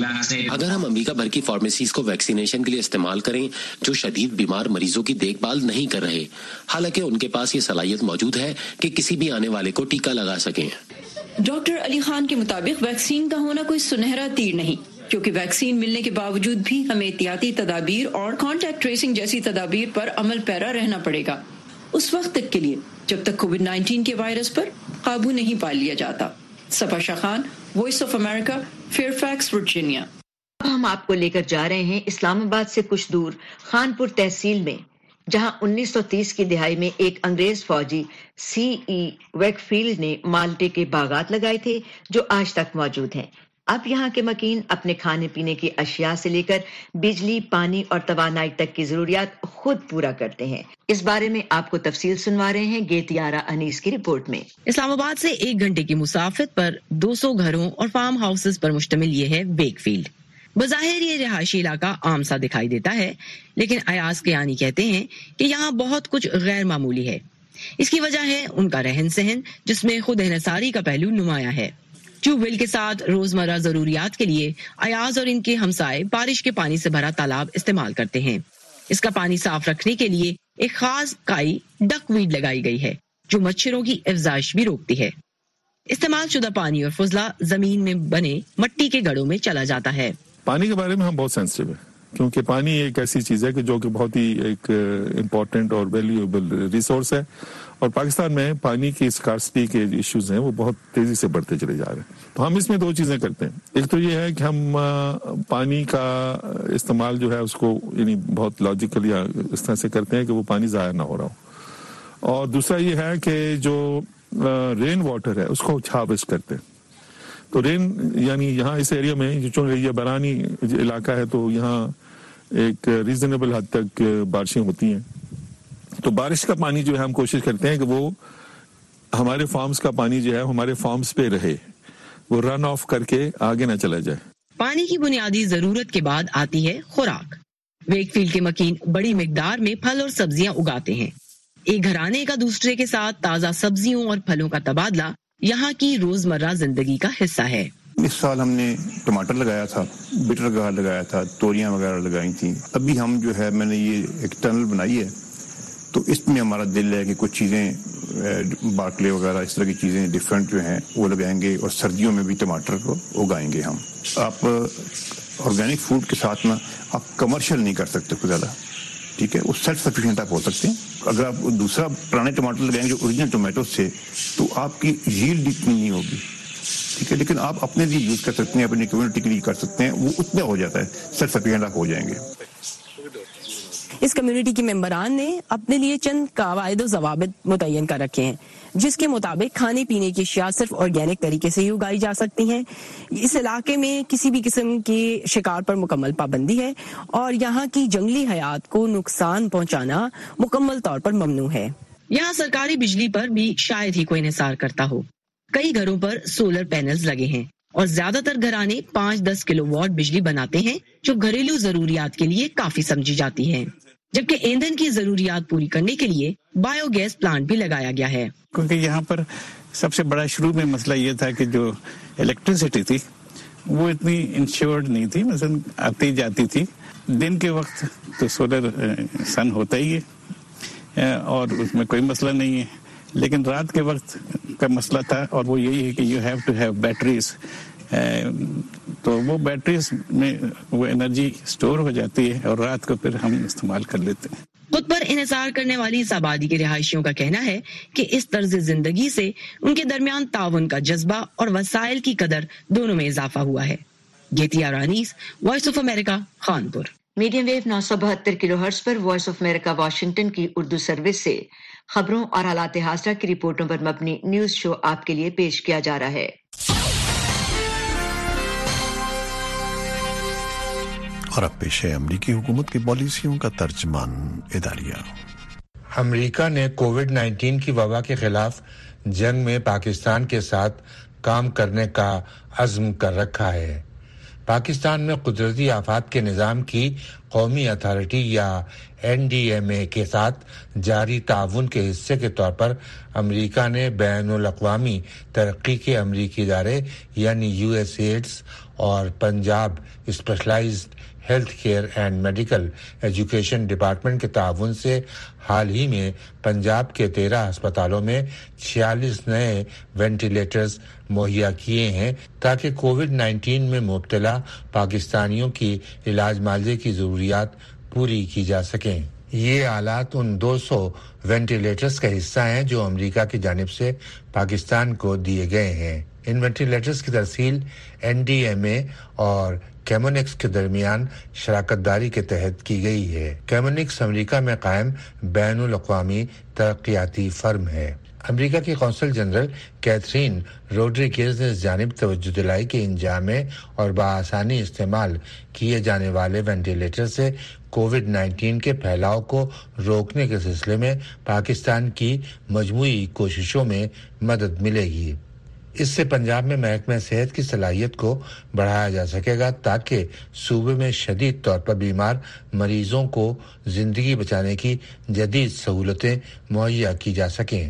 اگر ہم امریکہ بھر کی فارمیسیز کو ویکسینیشن کے لیے استعمال کریں جو شدید بیمار مریضوں کی دیکھ بھال نہیں کر رہے، حالانکہ ان کے پاس یہ صلاحیت موجود ہے کہ کسی بھی آنے والے کو ٹیکہ لگا سکیں۔ ڈاکٹر علی خان کے مطابق ویکسین کا ہونا کوئی سنہرا تیر نہیں، کیونکہ ویکسین ملنے کے باوجود بھی ہمیں احتیاطی تدابیر اور کانٹیکٹ ٹریسنگ جیسی تدابیر پر عمل پیرا رہنا پڑے گا اس وقت تک کے لیے جب تک کووڈ-19 کے وائرس پر قابو نہیں پا لیا جاتا۔ Safa Shah Khan, voice of America, Fairfax, Virginia. اب ہم آپ کو لے کر جا رہے ہیں اسلام آباد سے کچھ دور خانپور تحصیل میں، جہاں 1930 کی دہائی میں ایک انگریز فوجی C.E. ویکفیلڈ نے مالٹے کے باغات لگائے تھے جو آج تک موجود ہیں۔ اب یہاں کے مکین اپنے کھانے پینے کی اشیاء سے لے کر بجلی، پانی اور توانائی تک کی ضروریات خود پورا کرتے ہیں۔ اس بارے میں آپ کو تفصیل سنوا رہے ہیں گیتیارہ انیس کی رپورٹ میں۔ اسلام آباد سے 1 گھنٹے کی مسافت پر 200 گھروں اور فارم ہاؤسز پر مشتمل یہ ہے ویکفیلڈ۔ بظاہر یہ رہائشی علاقہ عام سا دکھائی دیتا ہے، لیکن ایاز کیانی کہتے ہیں کہ یہاں بہت کچھ غیر معمولی ہے۔ اس کی وجہ ہے ان کا رہن سہن، جس میں خود انحصاری کا پہلو نمایاں ہے۔ ٹیوب ویل کے ساتھ روزمرہ ضروریات کے لیے ایاز اور ان کے ہمسائے بارش کے پانی سے بھرا تالاب استعمال کرتے ہیں۔ اس کا پانی صاف رکھنے کے لیے ایک خاص کائی ڈک ویڈ لگائی گئی ہے جو مچھروں کی افزائش بھی روکتی ہے۔ استعمال شدہ پانی اور فضلہ زمین میں بنے مٹی کے گڑھوں میں چلا جاتا ہے۔ پانی کے بارے میں ہم بہت سینسٹیو ہیں، کیونکہ پانی ایک ایسی چیز ہے کہ جو کہ بہت ہی ایک امپورٹنٹ اور ویلیویبل ریسورس ہے، اور پاکستان میں پانی کی اسکارسٹی کے ایشوز ہیں وہ بہت تیزی سے بڑھتے چلے جا رہے ہیں۔ تو ہم اس میں 2 چیزیں کرتے ہیں۔ ایک تو یہ ہے کہ ہم پانی کا استعمال جو ہے اس کو یعنی بہت لاجیکلی اس طرح سے کرتے ہیں کہ وہ پانی ضائع نہ ہو رہا ہو، اور دوسرا یہ ہے کہ جو رین واٹر ہے اس کو ہارویسٹ کرتے ہیں۔ تو رین یعنی یہاں اس ایریا میں چونکہ یہ برانی علاقہ ہے تو یہاں ایک ریزنیبل حد تک بارشیں ہوتی ہیں، تو بارش کا پانی جو ہے ہم کوشش کرتے ہیں کہ وہ ہمارے فارمز کا پانی جو ہے ہمارے فارمز پہ رہے، وہ رن آف کر کے آگے نہ چلا جائے۔ پانی کی بنیادی ضرورت کے بعد آتی ہے خوراک۔ ویکفیلڈ کے مکین بڑی مقدار میں پھل اور سبزیاں اگاتے ہیں۔ ایک گھرانے کا دوسرے کے ساتھ تازہ سبزیوں اور پھلوں کا تبادلہ یہاں کی روزمرہ زندگی کا حصہ ہے۔ اس سال ہم نے ٹماٹر لگایا تھا، بٹر گار لگایا تھا، توریاں وغیرہ لگائی تھیں۔ ابھی ہم جو ہے میں نے یہ ایک ٹنل بنائی ہے، تو اس میں ہمارا دل ہے کہ کچھ چیزیں باکلے وغیرہ اس طرح کی چیزیں ڈفرینٹ جو ہیں وہ لگائیں گے، اور سردیوں میں بھی ٹماٹر کو اگائیں گے ہم۔ آپ آرگینک فوڈ کے ساتھ نا آپ کمرشل نہیں کر سکتے کوئی زیادہ، ٹھیک ہے، وہ سیلف سفیشینٹ آپ ہو سکتے ہیں۔ اگر آپ دوسرا پرانے ٹماٹر لگائیں گے جو اوریجنل ٹومیٹو سے، تو آپ کی ییلڈ اتنی نہیں ہوگی، ٹھیک ہے، لیکن آپ اپنے لیے یوز کر سکتے ہیں، اپنی کمیونٹی کے لیے کر سکتے ہیں، وہ اتنا ہو جاتا ہے، سیلف سفیشینٹ آپ ہو جائیں گے۔ اس کمیونٹی کے ممبران نے اپنے لیے چند قواعد و ضوابط متعین کر رکھے ہیں، جس کے مطابق کھانے پینے کی اشیاء صرف آرگینک طریقے سے ہی اگائی جا سکتی ہیں۔ اس علاقے میں کسی بھی قسم کے شکار پر مکمل پابندی ہے، اور یہاں کی جنگلی حیات کو نقصان پہنچانا مکمل طور پر ممنوع ہے۔ یہاں سرکاری بجلی پر بھی شاید ہی کوئی انحصار کرتا ہو۔ کئی گھروں پر سولر پینلز لگے ہیں اور زیادہ تر گھرانے 5-10 کلو واٹ بجلی بناتے ہیں جو گھریلو ضروریات کے لیے کافی سمجھی جاتی ہے، جبکہ ایندھن کی ضروریات پوری کرنے کے لیے بایو گیس پلانٹ بھی لگایا گیا ہے۔ کیونکہ یہاں پر سب سے بڑا شروع میں مسئلہ یہ تھا کہ جو الیکٹریسٹی تھی وہ اتنی انشورڈ نہیں تھی، مثلا آتی جاتی تھی۔ دن کے وقت تو سولر سن ہوتا ہی ہے اور اس میں کوئی مسئلہ نہیں ہے، لیکن رات کے وقت کا مسئلہ تھا اور وہ یہی ہے کہ you have to have batteries, تو وہ بیٹریز میں وہ انرجی سٹور ہو جاتی ہے اور رات کو پھر ہم استعمال کر لیتے ہیں۔ خود پر انحصار کرنے والی اس آبادی کے رہائشیوں کا کہنا ہے کہ اس طرز زندگی سے ان کے درمیان تعاون کا جذبہ اور وسائل کی قدر دونوں میں اضافہ ہوا ہے۔ گیتیا رانیس، voice of America, Khanpur. Medium wave 972 kilohertz پر وائس آف امریکہ واشنگٹن کی اردو سروس سے خبروں اور حالات حاضرہ کی رپورٹوں پر مبنی نیوز شو آپ کے لیے پیش کیا جا رہا ہے۔ اور اب پیش ہے امریکی حکومت کی پالیسیوں کا ترجمان اداریہ۔ امریکہ نے کووڈ-19 کی وبا کے خلاف جنگ میں پاکستان کے ساتھ کام کرنے کا عزم کر رکھا ہے۔ پاکستان میں قدرتی آفات کے نظام کی قومی اتھارٹی یا NDMA کے ساتھ جاری تعاون کے حصے کے طور پر امریکہ نے بین الاقوامی ترقی کے امریکی ادارے یعنی USAID اور Punjab specialised health care and medical education department کے تعاون سے حال ہی میں پنجاب کے 13 ہسپتالوں میں 46 نئے وینٹیلیٹرز مہیا کیے ہیں تاکہ کووڈ-19 میں مبتلا پاکستانیوں کی علاج معالجے کی ضروریات پوری کی جا سکیں۔ یہ آلات ان 200 وینٹیلیٹرز کا حصہ ہیں جو امریکہ کی جانب سے پاکستان کو دیے گئے ہیں۔ ان وینٹیلیٹرز کی ترسیل NDMA اور کیمونکس کے درمیان شراکت داری کے تحت کی گئی ہے۔ کیمونکس امریکہ میں قائم بین الاقوامی ترقیاتی فرم ہے۔ امریکہ کی قونصل جنرل کیتھرین روڈریگز نے اس جانب توجہ دلائی کہ ان جامع اور بآسانی استعمال کیے جانے والے وینٹیلیٹر سے کووڈ-19 کے پھیلاؤ کو روکنے کے سلسلے میں پاکستان کی مجموعی کوششوں میں مدد ملے گی۔ اس سے پنجاب میں محکمہ صحت کی صلاحیت کو بڑھایا جا سکے گا تاکہ صوبے میں شدید طور پر بیمار مریضوں کو زندگی بچانے کی جدید سہولتیں مہیا کی جا سکیں۔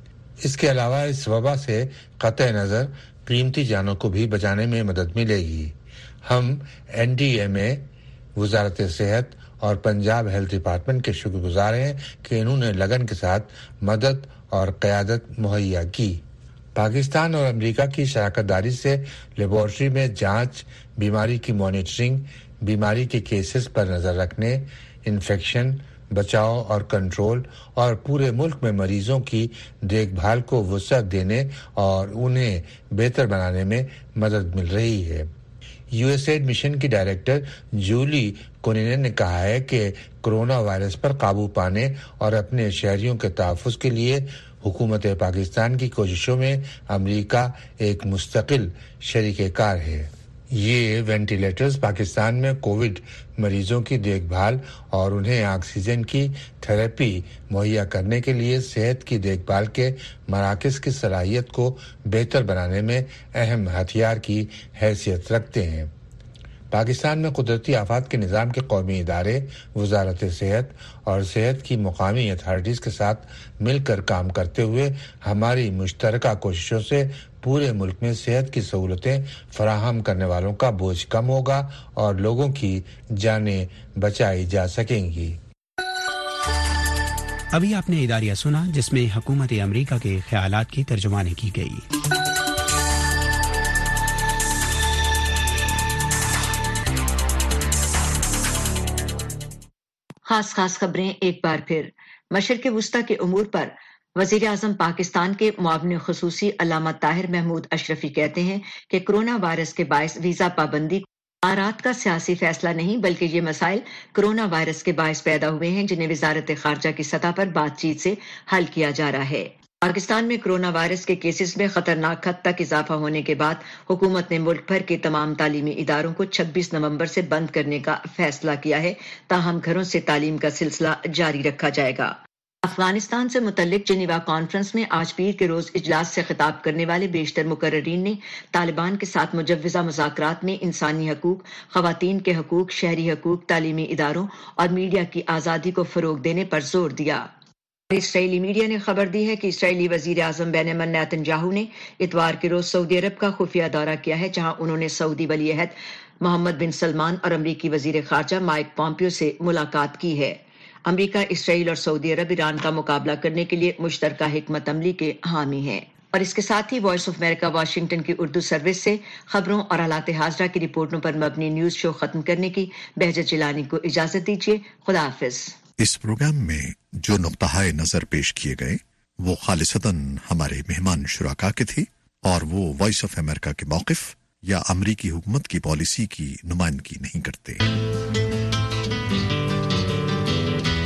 اس کے علاوہ اس وبا سے قطع نظر قیمتی جانوں کو بھی بچانے میں مدد ملے گی۔ ہم NDMA، وزارت صحت اور پنجاب ہیلتھ ڈپارٹمنٹ کے شکر گزار ہیں کہ انہوں نے لگن کے ساتھ مدد اور قیادت مہیا کی۔ پاکستان اور امریکہ کی شراکت داری سے لیبارٹری میں جانچ، بیماری کی مانیٹرنگ، بیماری کے کیسز پر نظر رکھنے، انفیکشن، بچاؤ اور کنٹرول اور پورے ملک میں مریضوں کی دیکھ بھال کو وسعت دینے اور انہیں بہتر بنانے میں مدد مل رہی ہے۔ USAID مشن کی ڈائریکٹر جولی کونینن نے کہا ہے کہ کرونا وائرس پر قابو پانے اور اپنے شہریوں کے تحفظ کے لیے حکومت پاکستان کی کوششوں میں امریکہ ایک مستقل شریک کار ہے۔ یہ وینٹیلیٹرز پاکستان میں کووڈ مریضوں کی دیکھ بھال اور انہیں آکسیجن کی تھراپی مہیا کرنے کے لیے صحت کی دیکھ بھال کے مراکز کی صلاحیت کو بہتر بنانے میں اہم ہتھیار کی حیثیت رکھتے ہیں۔ پاکستان میں قدرتی آفات کے نظام کے قومی ادارے، وزارت صحت اور صحت کی مقامی اتھارٹیز کے ساتھ مل کر کام کرتے ہوئے ہماری مشترکہ کوششوں سے پورے ملک میں صحت کی سہولتیں فراہم کرنے والوں کا بوجھ کم ہوگا اور لوگوں کی جانیں بچائی جا سکیں گی۔ ابھی آپ نے اداریہ سنا جس میں حکومت امریکہ کے خیالات کی ترجمانی کی گئی۔ خاص خبریں ایک بار پھر۔ مشرق وسطی کے امور پر وزیر اعظم پاکستان کے معاون خصوصی علامہ طاہر محمود اشرفی کہتے ہیں کہ کرونا وائرس کے باعث ویزا پابندی امارات کا سیاسی فیصلہ نہیں بلکہ یہ مسائل کرونا وائرس کے باعث پیدا ہوئے ہیں جنہیں وزارت خارجہ کی سطح پر بات چیت سے حل کیا جا رہا ہے۔ پاکستان میں کرونا وائرس کے کیسز میں خطرناک حد تک اضافہ ہونے کے بعد حکومت نے ملک بھر کے تمام تعلیمی اداروں کو 26 نومبر سے بند کرنے کا فیصلہ کیا ہے، تاہم گھروں سے تعلیم کا سلسلہ جاری رکھا جائے گا۔ افغانستان سے متعلق جنیوا کانفرنس میں آج پیر کے روز اجلاس سے خطاب کرنے والے بیشتر مقررین نے طالبان کے ساتھ مجوزہ مذاکرات میں انسانی حقوق، خواتین کے حقوق، شہری حقوق، تعلیمی اداروں اور میڈیا کی آزادی کو فروغ دینے پر زور دیا۔ اسرائیلی میڈیا نے خبر دی ہے کہ اسرائیلی وزیر اعظم بنیامین نیتن یاہو نے اتوار کے روز سعودی عرب کا خفیہ دورہ کیا ہے، جہاں انہوں نے سعودی ولی عہد محمد بن سلمان اور امریکی وزیر خارجہ مائک پومپیو سے ملاقات کی ہے۔ امریکہ، اسرائیل اور سعودی عرب ایران کا مقابلہ کرنے کے لیے مشترکہ حکمت عملی کے حامی ہیں۔ اور اس کے ساتھ ہی وائس آف امریکہ واشنگٹن کی اردو سروس سے خبروں اور حالات حاضرہ کی رپورٹوں پر مبنی نیوز شو ختم کرنے کی بہجت جیلانی کو اجازت دیجیے۔ خدا حافظ۔ اس پروگرام میں جو نقطہ نظر پیش کیے گئے وہ خالصتاً ہمارے مہمان شرکاء کے تھے اور وہ وائس آف امریکہ کے موقف یا امریکی حکومت کی پالیسی کی نمائندگی نہیں کرتے۔